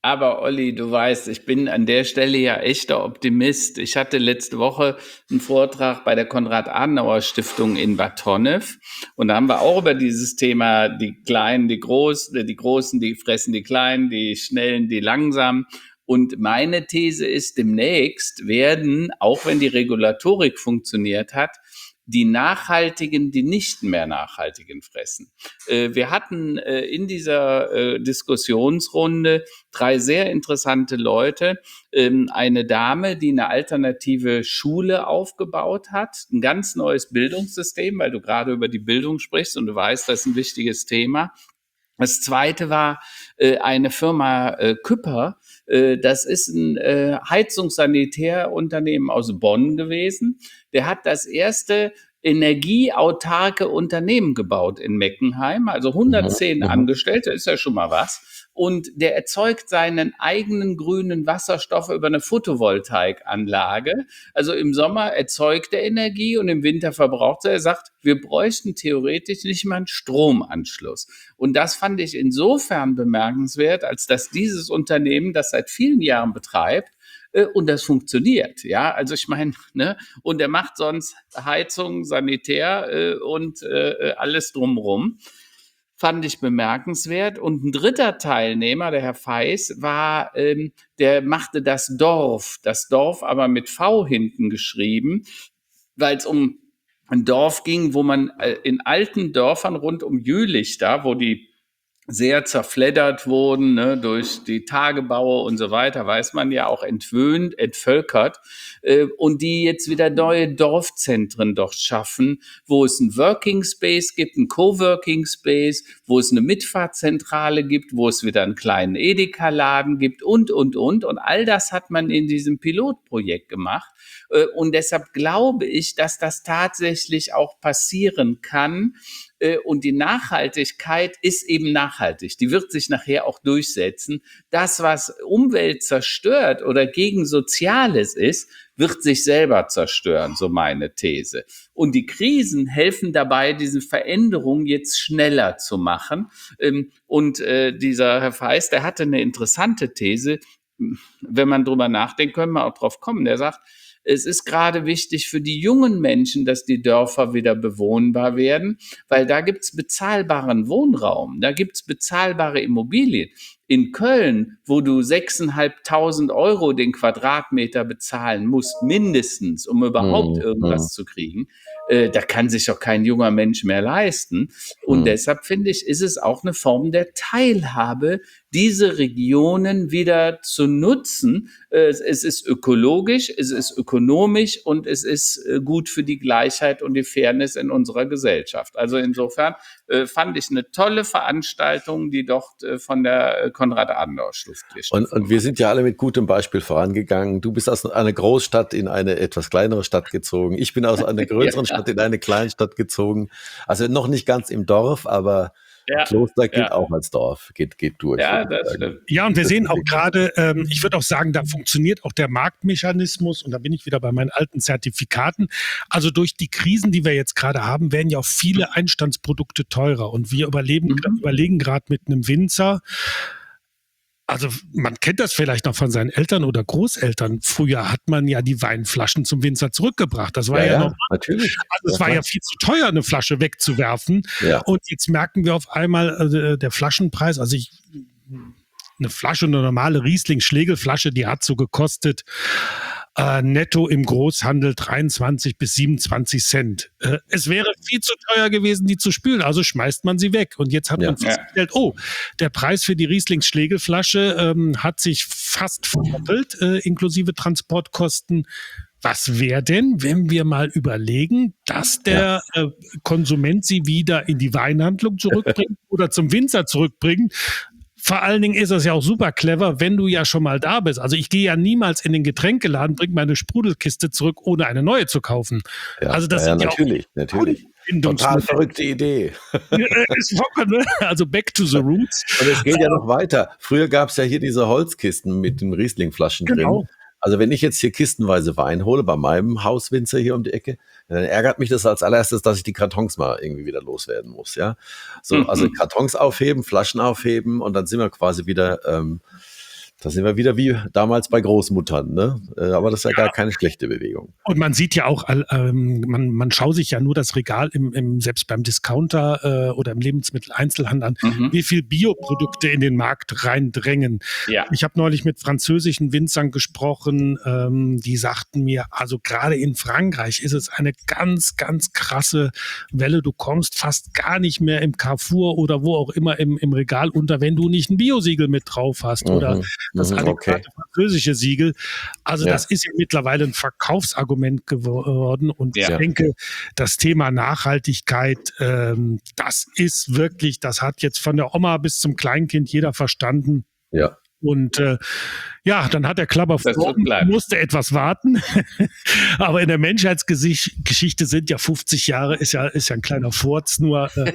Aber Olli, du weißt, ich bin an der Stelle ja echter Optimist. Ich hatte letzte Woche einen Vortrag bei der Konrad-Adenauer-Stiftung in Bad Honnef und da haben wir auch über dieses Thema, die Kleinen, die Großen, die Großen, die fressen die Kleinen, die Schnellen, die Langsamen. Und meine These ist, demnächst werden, auch wenn die Regulatorik funktioniert hat, die Nachhaltigen, die nicht mehr Nachhaltigen fressen. Äh, wir hatten äh, in dieser äh, Diskussionsrunde drei sehr interessante Leute. Ähm, eine Dame, die eine alternative Schule aufgebaut hat, ein ganz neues Bildungssystem, weil du gerade über die Bildung sprichst und du weißt, das ist ein wichtiges Thema. Das zweite war äh, eine Firma äh, Küpper. Äh, das ist ein äh, Heizungssanitärunternehmen aus Bonn gewesen. Der hat das erste energieautarke Unternehmen gebaut in Meckenheim, also hundertzehn Mhm. Angestellte, ist ja schon mal was. Und der erzeugt seinen eigenen grünen Wasserstoff über eine Photovoltaikanlage. Also im Sommer erzeugt er Energie und im Winter verbraucht er. Er sagt, wir bräuchten theoretisch nicht mal einen Stromanschluss. Und das fand ich insofern bemerkenswert, als dass dieses Unternehmen das seit vielen Jahren betreibt, äh, und das funktioniert. Ja, also ich meine, ne, und er macht sonst Heizung, Sanitär äh, und äh, alles drumherum. Fand ich bemerkenswert. Und ein dritter Teilnehmer, der Herr Feiß, war, ähm, der machte das Dorf, das Dorf aber mit V hinten geschrieben, weil es um ein Dorf ging, wo man äh, in alten Dörfern rund um Jülich da, wo die sehr zerfleddert wurden, ne, durch die Tagebaue und so weiter, weiß man ja auch entwöhnt, entvölkert, äh, und die jetzt wieder neue Dorfzentren dort schaffen, wo es ein Working Space gibt, ein Coworking Space, wo es eine Mitfahrzentrale gibt, wo es wieder einen kleinen Edeka-Laden gibt und, und, und. Und all das hat man in diesem Pilotprojekt gemacht. Äh, und deshalb glaube ich, dass das tatsächlich auch passieren kann. Und die Nachhaltigkeit ist eben nachhaltig. Die wird sich nachher auch durchsetzen. Das, was Umwelt zerstört oder gegen Soziales ist, wird sich selber zerstören, so meine These. Und die Krisen helfen dabei, diese Veränderung jetzt schneller zu machen. Und dieser Herr Feiß, der hatte eine interessante These. Wenn man drüber nachdenkt, können wir auch drauf kommen. Der sagt, es ist gerade wichtig für die jungen Menschen, dass die Dörfer wieder bewohnbar werden, weil da gibt's bezahlbaren Wohnraum, da gibt's bezahlbare Immobilien. In Köln, wo du sechstausendfünfhundert Euro den Quadratmeter bezahlen musst, mindestens, um überhaupt Mhm. irgendwas zu kriegen, äh, da kann sich doch kein junger Mensch mehr leisten. Und Mhm. deshalb finde ich, ist es auch eine Form der Teilhabe, diese Regionen wieder zu nutzen. Äh, es ist ökologisch, es ist ökonomisch und es ist äh, gut für die Gleichheit und die Fairness in unserer Gesellschaft. Also insofern äh, fand ich eine tolle Veranstaltung, die dort äh, von der Konrad-Adenauer-Stiftung. Und, und wir sind ja alle mit gutem Beispiel vorangegangen. Du bist aus einer Großstadt in eine etwas kleinere Stadt gezogen. Ich bin aus einer größeren ja. Stadt in eine Kleinstadt gezogen. Also noch nicht ganz im Dorf, aber ja. Kloster gilt ja. auch als Dorf, geht, geht durch. Ja, das stimmt. Ja, und wir sehen auch gerade, ähm, ich würde auch sagen, da funktioniert auch der Marktmechanismus und da bin ich wieder bei meinen alten Zertifikaten. Also durch die Krisen, die wir jetzt gerade haben, werden ja auch viele Einstandsprodukte teurer und wir überleben, mhm. überlegen gerade mit einem Winzer. Also man kennt das vielleicht noch von seinen Eltern oder Großeltern. Früher hat man ja die Weinflaschen zum Winzer zurückgebracht. Das war ja, ja, ja normal. Natürlich. Also es war ja viel zu teuer, eine Flasche wegzuwerfen. Ja. Und jetzt merken wir auf einmal, äh, der Flaschenpreis, also ich, eine Flasche, eine normale Riesling-Schlegelflasche, die hat so gekostet, Äh, netto im Großhandel dreiundzwanzig bis siebenundzwanzig Cent. Äh, es wäre viel zu teuer gewesen, die zu spülen, also schmeißt man sie weg. Und jetzt hat ja. man festgestellt, oh, der Preis für die Riesling-Schlegelflasche ähm, hat sich fast verdoppelt, äh, inklusive Transportkosten. Was wäre denn, wenn wir mal überlegen, dass der ja. äh, Konsument sie wieder in die Weinhandlung zurückbringt oder zum Winzer zurückbringt? Vor allen Dingen ist das ja auch super clever, wenn du ja schon mal da bist. Also ich gehe ja niemals in den Getränkeladen, bringe meine Sprudelkiste zurück, ohne eine neue zu kaufen. Ja, also das ja, sind ja natürlich, auch natürlich. Total verrückte Idee. Ist voll, ne? Also back to the roots. Und es geht ja noch weiter. Früher gab es ja hier diese Holzkisten mit den Riesling-Flaschen genau. drin. Also wenn ich jetzt hier kistenweise Wein hole bei meinem Hauswinzer hier um die Ecke, dann ärgert mich das als allererstes, dass ich die Kartons mal irgendwie wieder loswerden muss, ja. So, mhm. also Kartons aufheben, Flaschen aufheben und dann sind wir quasi wieder ähm, Da sind wir wieder wie damals bei Großmuttern, ne? Aber das ist ja gar keine schlechte Bewegung. Und man sieht ja auch, ähm, man, man schaut sich ja nur das Regal im, im selbst beim Discounter äh, oder im Lebensmitteleinzelhandel an, Mhm. wie viel Bioprodukte in den Markt reindrängen. Ja. Ich habe neulich mit französischen Winzern gesprochen, ähm, die sagten mir, also gerade in Frankreich ist es eine ganz, ganz krasse Welle. Du kommst fast gar nicht mehr im Carrefour oder wo auch immer im, im Regal unter, wenn du nicht ein Biosiegel mit drauf hast Mhm. oder das Mhm, adäquate okay. französische Siegel. Also Ja. das ist ja mittlerweile ein Verkaufsargument geworden. Und Ja. ich denke, das Thema Nachhaltigkeit, ähm, das ist wirklich, das hat jetzt von der Oma bis zum Kleinkind jeder verstanden. Ja. Und äh, ja, dann hat der Klapper Das wird bleiben. musste etwas warten. Aber in der Menschheitsgeschichte sind ja fünfzig Jahre, ist ja, ist ja ein kleiner Furz. Nur äh,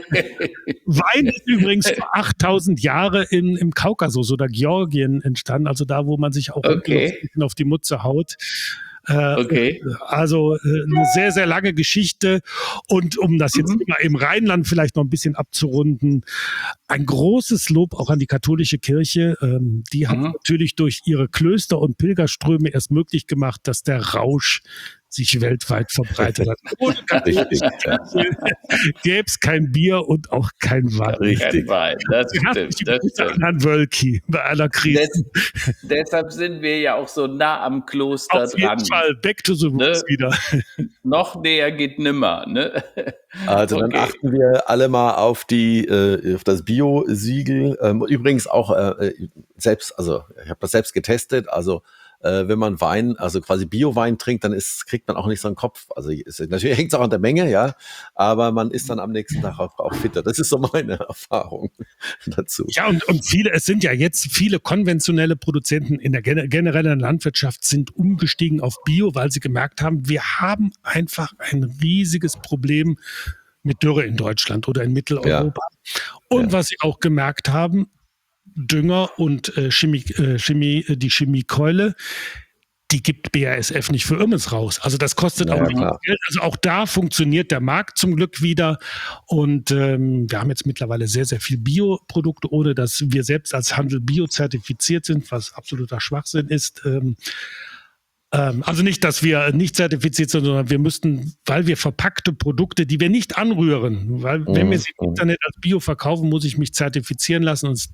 Wein ist übrigens vor achttausend Jahre in, im Kaukasus oder Georgien entstanden, also da, wo man sich auch Okay. ein bisschen auf die Mutze haut. Äh, Okay. Also äh, eine sehr, sehr lange Geschichte. Und um das jetzt Mhm. immer im Rheinland vielleicht noch ein bisschen abzurunden, ein großes Lob auch an die katholische Kirche. Ähm, die hat Mhm. natürlich durch ihre Klöster und Pilgerströme erst möglich gemacht, dass der Rausch sich weltweit verbreitet hat. Ohne Richtig. Ja. gäbe es kein Bier und auch kein Wein. Richtig. Kein Wein. Das Herzliche stimmt. Das Grüße an stimmt. Herrn Wölki bei aller Krise. Des, deshalb sind wir ja auch so nah am Kloster Auf jeden dran. Fall, back to the roots Ne? wieder. Noch näher geht nimmer. Ne? Also dann Okay. achten wir alle mal auf die äh, auf das Bio-Siegel. Ähm, übrigens auch äh, selbst, also ich habe das selbst getestet. Also äh, wenn man Wein, also quasi Bio-Wein trinkt, dann ist, kriegt man auch nicht so einen Kopf. Also es, natürlich hängt es auch an der Menge, ja, aber man ist dann am nächsten Tag auch, auch fitter. Das ist so meine Erfahrung dazu. Ja, und, und viele, es sind ja jetzt viele konventionelle Produzenten in der gen- generellen Landwirtschaft sind umgestiegen auf Bio, weil sie gemerkt haben, wir haben einfach ein riesiges Problem mit Dürre in Deutschland oder in Mitteleuropa. Und Ja. was sie auch gemerkt haben, Dünger und äh, Chemie, äh, Chemie, äh, die Chemiekeule, die gibt B A S F nicht für Irmes raus. Also das kostet Ja, auch nicht klar. Geld. Also auch da funktioniert der Markt zum Glück wieder. Und ähm, wir haben jetzt mittlerweile sehr, sehr viel Bioprodukte, ohne dass wir selbst als Handel biozertifiziert sind, was absoluter Schwachsinn ist. Ähm, ähm, also nicht, dass wir nicht zertifiziert sind, sondern wir müssten, weil wir verpackte Produkte, die wir nicht anrühren, weil wenn Mhm. wir sie im Internet als Bio verkaufen, muss ich mich zertifizieren lassen. Und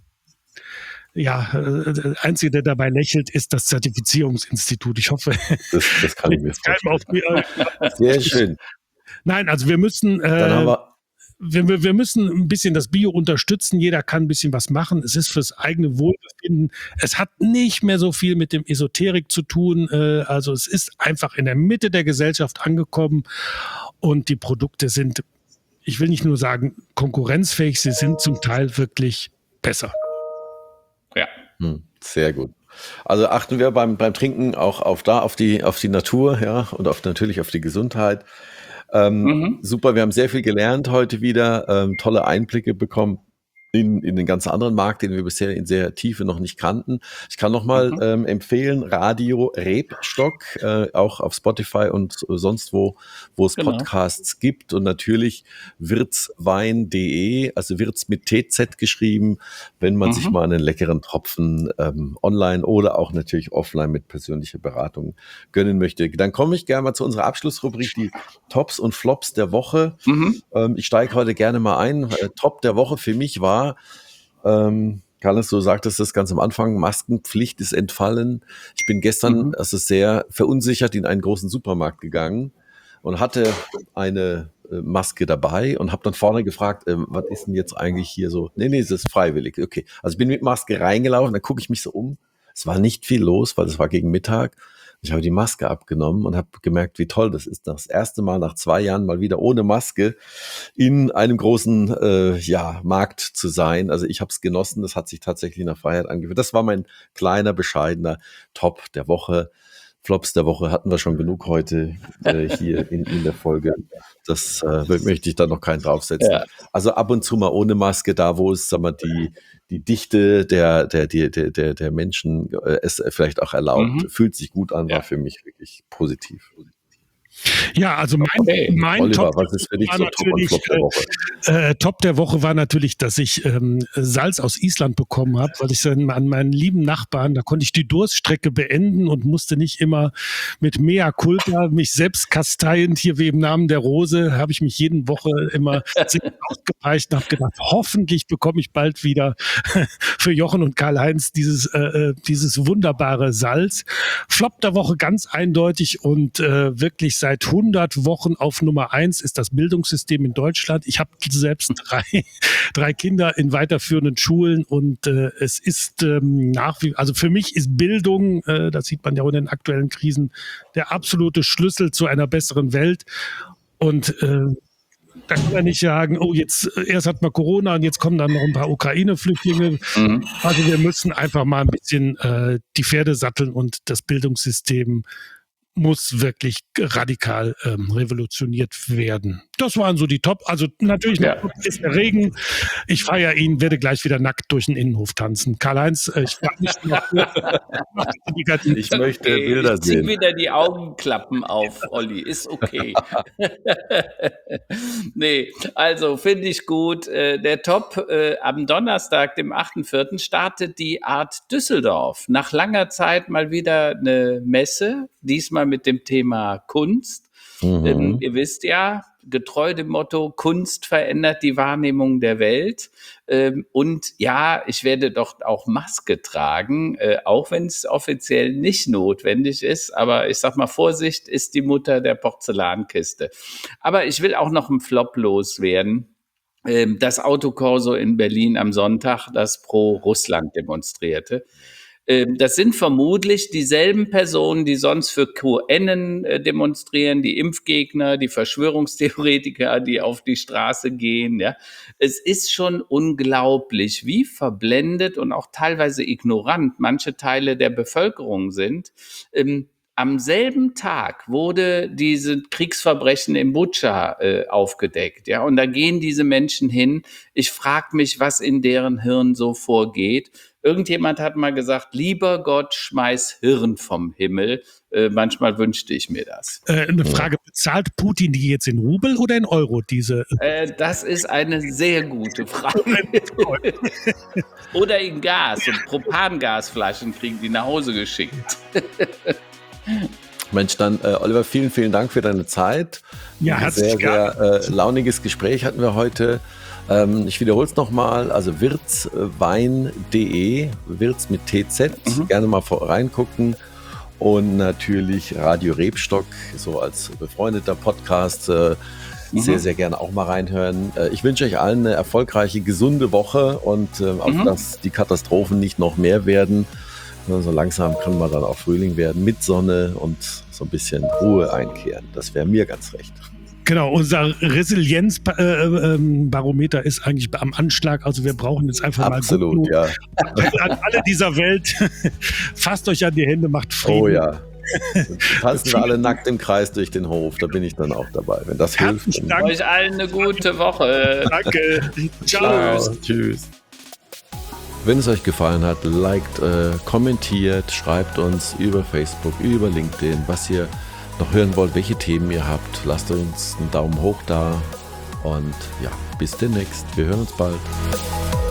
ja, äh, der Einzige, der dabei lächelt, ist das Zertifizierungsinstitut. Ich hoffe, Das, das kann ich mir keinem auf vorstellen. die, äh, Sehr schön. Nein, also wir müssen, Dann haben äh, wir wir, wir, wir müssen ein bisschen das Bio unterstützen. Jeder kann ein bisschen was machen. Es ist fürs eigene Wohlbefinden. Es hat nicht mehr so viel mit dem Esoterik zu tun. Äh, also es ist einfach in der Mitte der Gesellschaft angekommen und die Produkte sind, ich will nicht nur sagen konkurrenzfähig, sie sind zum Teil wirklich besser. Ja. Hm, sehr gut. Also achten wir beim, beim Trinken auch auf da, auf die, auf die Natur, ja, und auf, natürlich auf die Gesundheit. Ähm, Mhm. Super, wir haben sehr viel gelernt heute wieder, ähm, tolle Einblicke bekommen in, in den ganz anderen Markt, den wir bisher in sehr Tiefe noch nicht kannten. Ich kann nochmal Mhm. ähm, empfehlen, Radio Rebstock, äh, auch auf Spotify und sonst wo, wo es Genau. Podcasts gibt, und natürlich wirtswein punkt de, also Wirts mit T Z geschrieben, wenn man Mhm. sich mal einen leckeren Tropfen ähm, online oder auch natürlich offline mit persönlicher Beratung gönnen möchte. Dann komme ich gerne mal zu unserer Abschlussrubrik, die Tops und Flops der Woche. Mhm. Ähm, ich steige heute gerne mal ein. Äh, Top der Woche für mich war, ähm, Carlos, du sagtest das ganz am Anfang, Maskenpflicht ist entfallen. Ich bin gestern Mhm. also sehr verunsichert in einen großen Supermarkt gegangen und hatte eine äh, Maske dabei und habe dann vorne gefragt, äh, was ist denn jetzt eigentlich hier so? Nee, nee, es ist freiwillig. Okay, also ich bin mit Maske reingelaufen, dann gucke ich mich so um. Es war nicht viel los, weil es war gegen Mittag. Ich habe die Maske abgenommen und habe gemerkt, wie toll das ist, das erste Mal nach zwei Jahren mal wieder ohne Maske in einem großen äh, ja, Markt zu sein. Also ich habe es genossen, das hat sich tatsächlich nach Freiheit angefühlt. Das war mein kleiner, bescheidener Top der Woche. Flops der Woche hatten wir schon genug heute äh, hier in, in der Folge. Das äh, möchte ich da noch keinen draufsetzen. Ja. Also ab und zu mal ohne Maske, da wo es, sagen wir, die, die Dichte der, der, der, der, der, der Menschen äh, es vielleicht auch erlaubt, Mhm. fühlt sich gut an, war Ja. für mich wirklich positiv. Ja, also mein, Okay. mein Oliver, Top, was ist für dich war so Top und natürlich, Flop der Woche? äh, äh, Top der Woche war natürlich, dass ich ähm, Salz aus Island bekommen habe, weil ich dann an meinen lieben Nachbarn, da konnte ich die Durststrecke beenden und musste nicht immer mit Mea Culpa mich selbst kasteiend, hier wie im Namen der Rose, habe ich mich jeden Woche immer ausgepeitscht und habe gedacht, hoffentlich bekomme ich bald wieder für Jochen und Karl-Heinz dieses, äh, dieses wunderbare Salz. Flop der Woche ganz eindeutig und äh, wirklich seit hundert Wochen auf Nummer eins ist das Bildungssystem in Deutschland. Ich habe selbst drei, drei Kinder in weiterführenden Schulen und äh, es ist ähm, nach wie, also für mich ist Bildung, äh, das sieht man ja auch in den aktuellen Krisen, der absolute Schlüssel zu einer besseren Welt. Und äh, da kann man nicht sagen, oh, jetzt erst hat man Corona und jetzt kommen dann noch ein paar Ukraine-Flüchtlinge. Mhm. Also wir müssen einfach mal ein bisschen äh, die Pferde satteln und das Bildungssystem muss wirklich radikal ähm, revolutioniert werden. Das waren so die Top. Also natürlich Ja. ist der Regen. Ich feiere ihn, werde gleich wieder nackt durch den Innenhof tanzen. Karl-Heinz, äh, ich frage mich noch. Ich möchte Okay, Bilder ich zieh sehen. wieder die Augenklappen auf, Olli. Ist okay. Nee, also finde ich gut. Äh, Der Top äh, am Donnerstag, dem achten vierten startet die Art Düsseldorf. Nach langer Zeit mal wieder eine Messe, diesmal mit dem Thema Kunst. Mhm. Ähm, ihr wisst ja, getreu dem Motto, Kunst verändert die Wahrnehmung der Welt. Ähm, und ja, ich werde doch auch Maske tragen, äh, auch wenn es offiziell nicht notwendig ist. Aber ich sag mal, Vorsicht ist die Mutter der Porzellankiste. Aber ich will auch noch einen Flop loswerden. Ähm, das Autokorso in Berlin am Sonntag, das pro Russland demonstrierte. Ähm, Das sind vermutlich dieselben Personen, die sonst für Q N äh, demonstrieren, die Impfgegner, die Verschwörungstheoretiker, die auf die Straße gehen. Ja. Es ist schon unglaublich, wie verblendet und auch teilweise ignorant manche Teile der Bevölkerung sind. Ähm, Am selben Tag wurde diese Kriegsverbrechen in Butscha äh, aufgedeckt, ja, und da gehen diese Menschen hin. Ich frage mich, was in deren Hirn so vorgeht. Irgendjemand hat mal gesagt, lieber Gott, schmeiß Hirn vom Himmel. Äh, manchmal wünschte ich mir das. Äh, eine Frage, bezahlt Putin die jetzt in Rubel oder in Euro, diese? Äh, das ist eine sehr gute Frage. Oder in Gas und Propangasflaschen kriegen die nach Hause geschickt. Mensch, dann äh, Oliver, vielen, vielen Dank für deine Zeit. Ja, Ein herzlich sehr, gerne. sehr äh, launiges Gespräch hatten wir heute. Ähm, ich wiederhole es nochmal, also wirtswein punkt de, Wirts mit T Z, Mhm. gerne mal vor, reingucken. Und natürlich Radio Rebstock, so als befreundeter Podcast, äh, Mhm. sehr, sehr gerne auch mal reinhören. Äh, ich wünsche euch allen eine erfolgreiche, gesunde Woche und äh, auch, Mhm. dass die Katastrophen nicht noch mehr werden. Ja, so langsam kann man dann auch Frühling werden mit Sonne und so ein bisschen Ruhe einkehren. Das wäre mir ganz recht. Genau, unser Resilienzbarometer ist eigentlich am Anschlag. Also wir brauchen jetzt einfach Absolut, mal ja. an alle dieser Welt. Fasst euch an die Hände, macht Frieden. Oh ja. Tanzen wir alle nackt im Kreis durch den Hof. Da bin ich dann auch dabei. Wenn das hilft. Herzlichen dann- Dank. Euch allen eine gute Woche. Danke. Ciao. Ciao. Tschüss. Wenn es euch gefallen hat, liked, äh, kommentiert, schreibt uns über Facebook, über LinkedIn, was ihr noch hören wollt, welche Themen ihr habt. Lasst uns einen Daumen hoch da und ja, bis demnächst. Wir hören uns bald.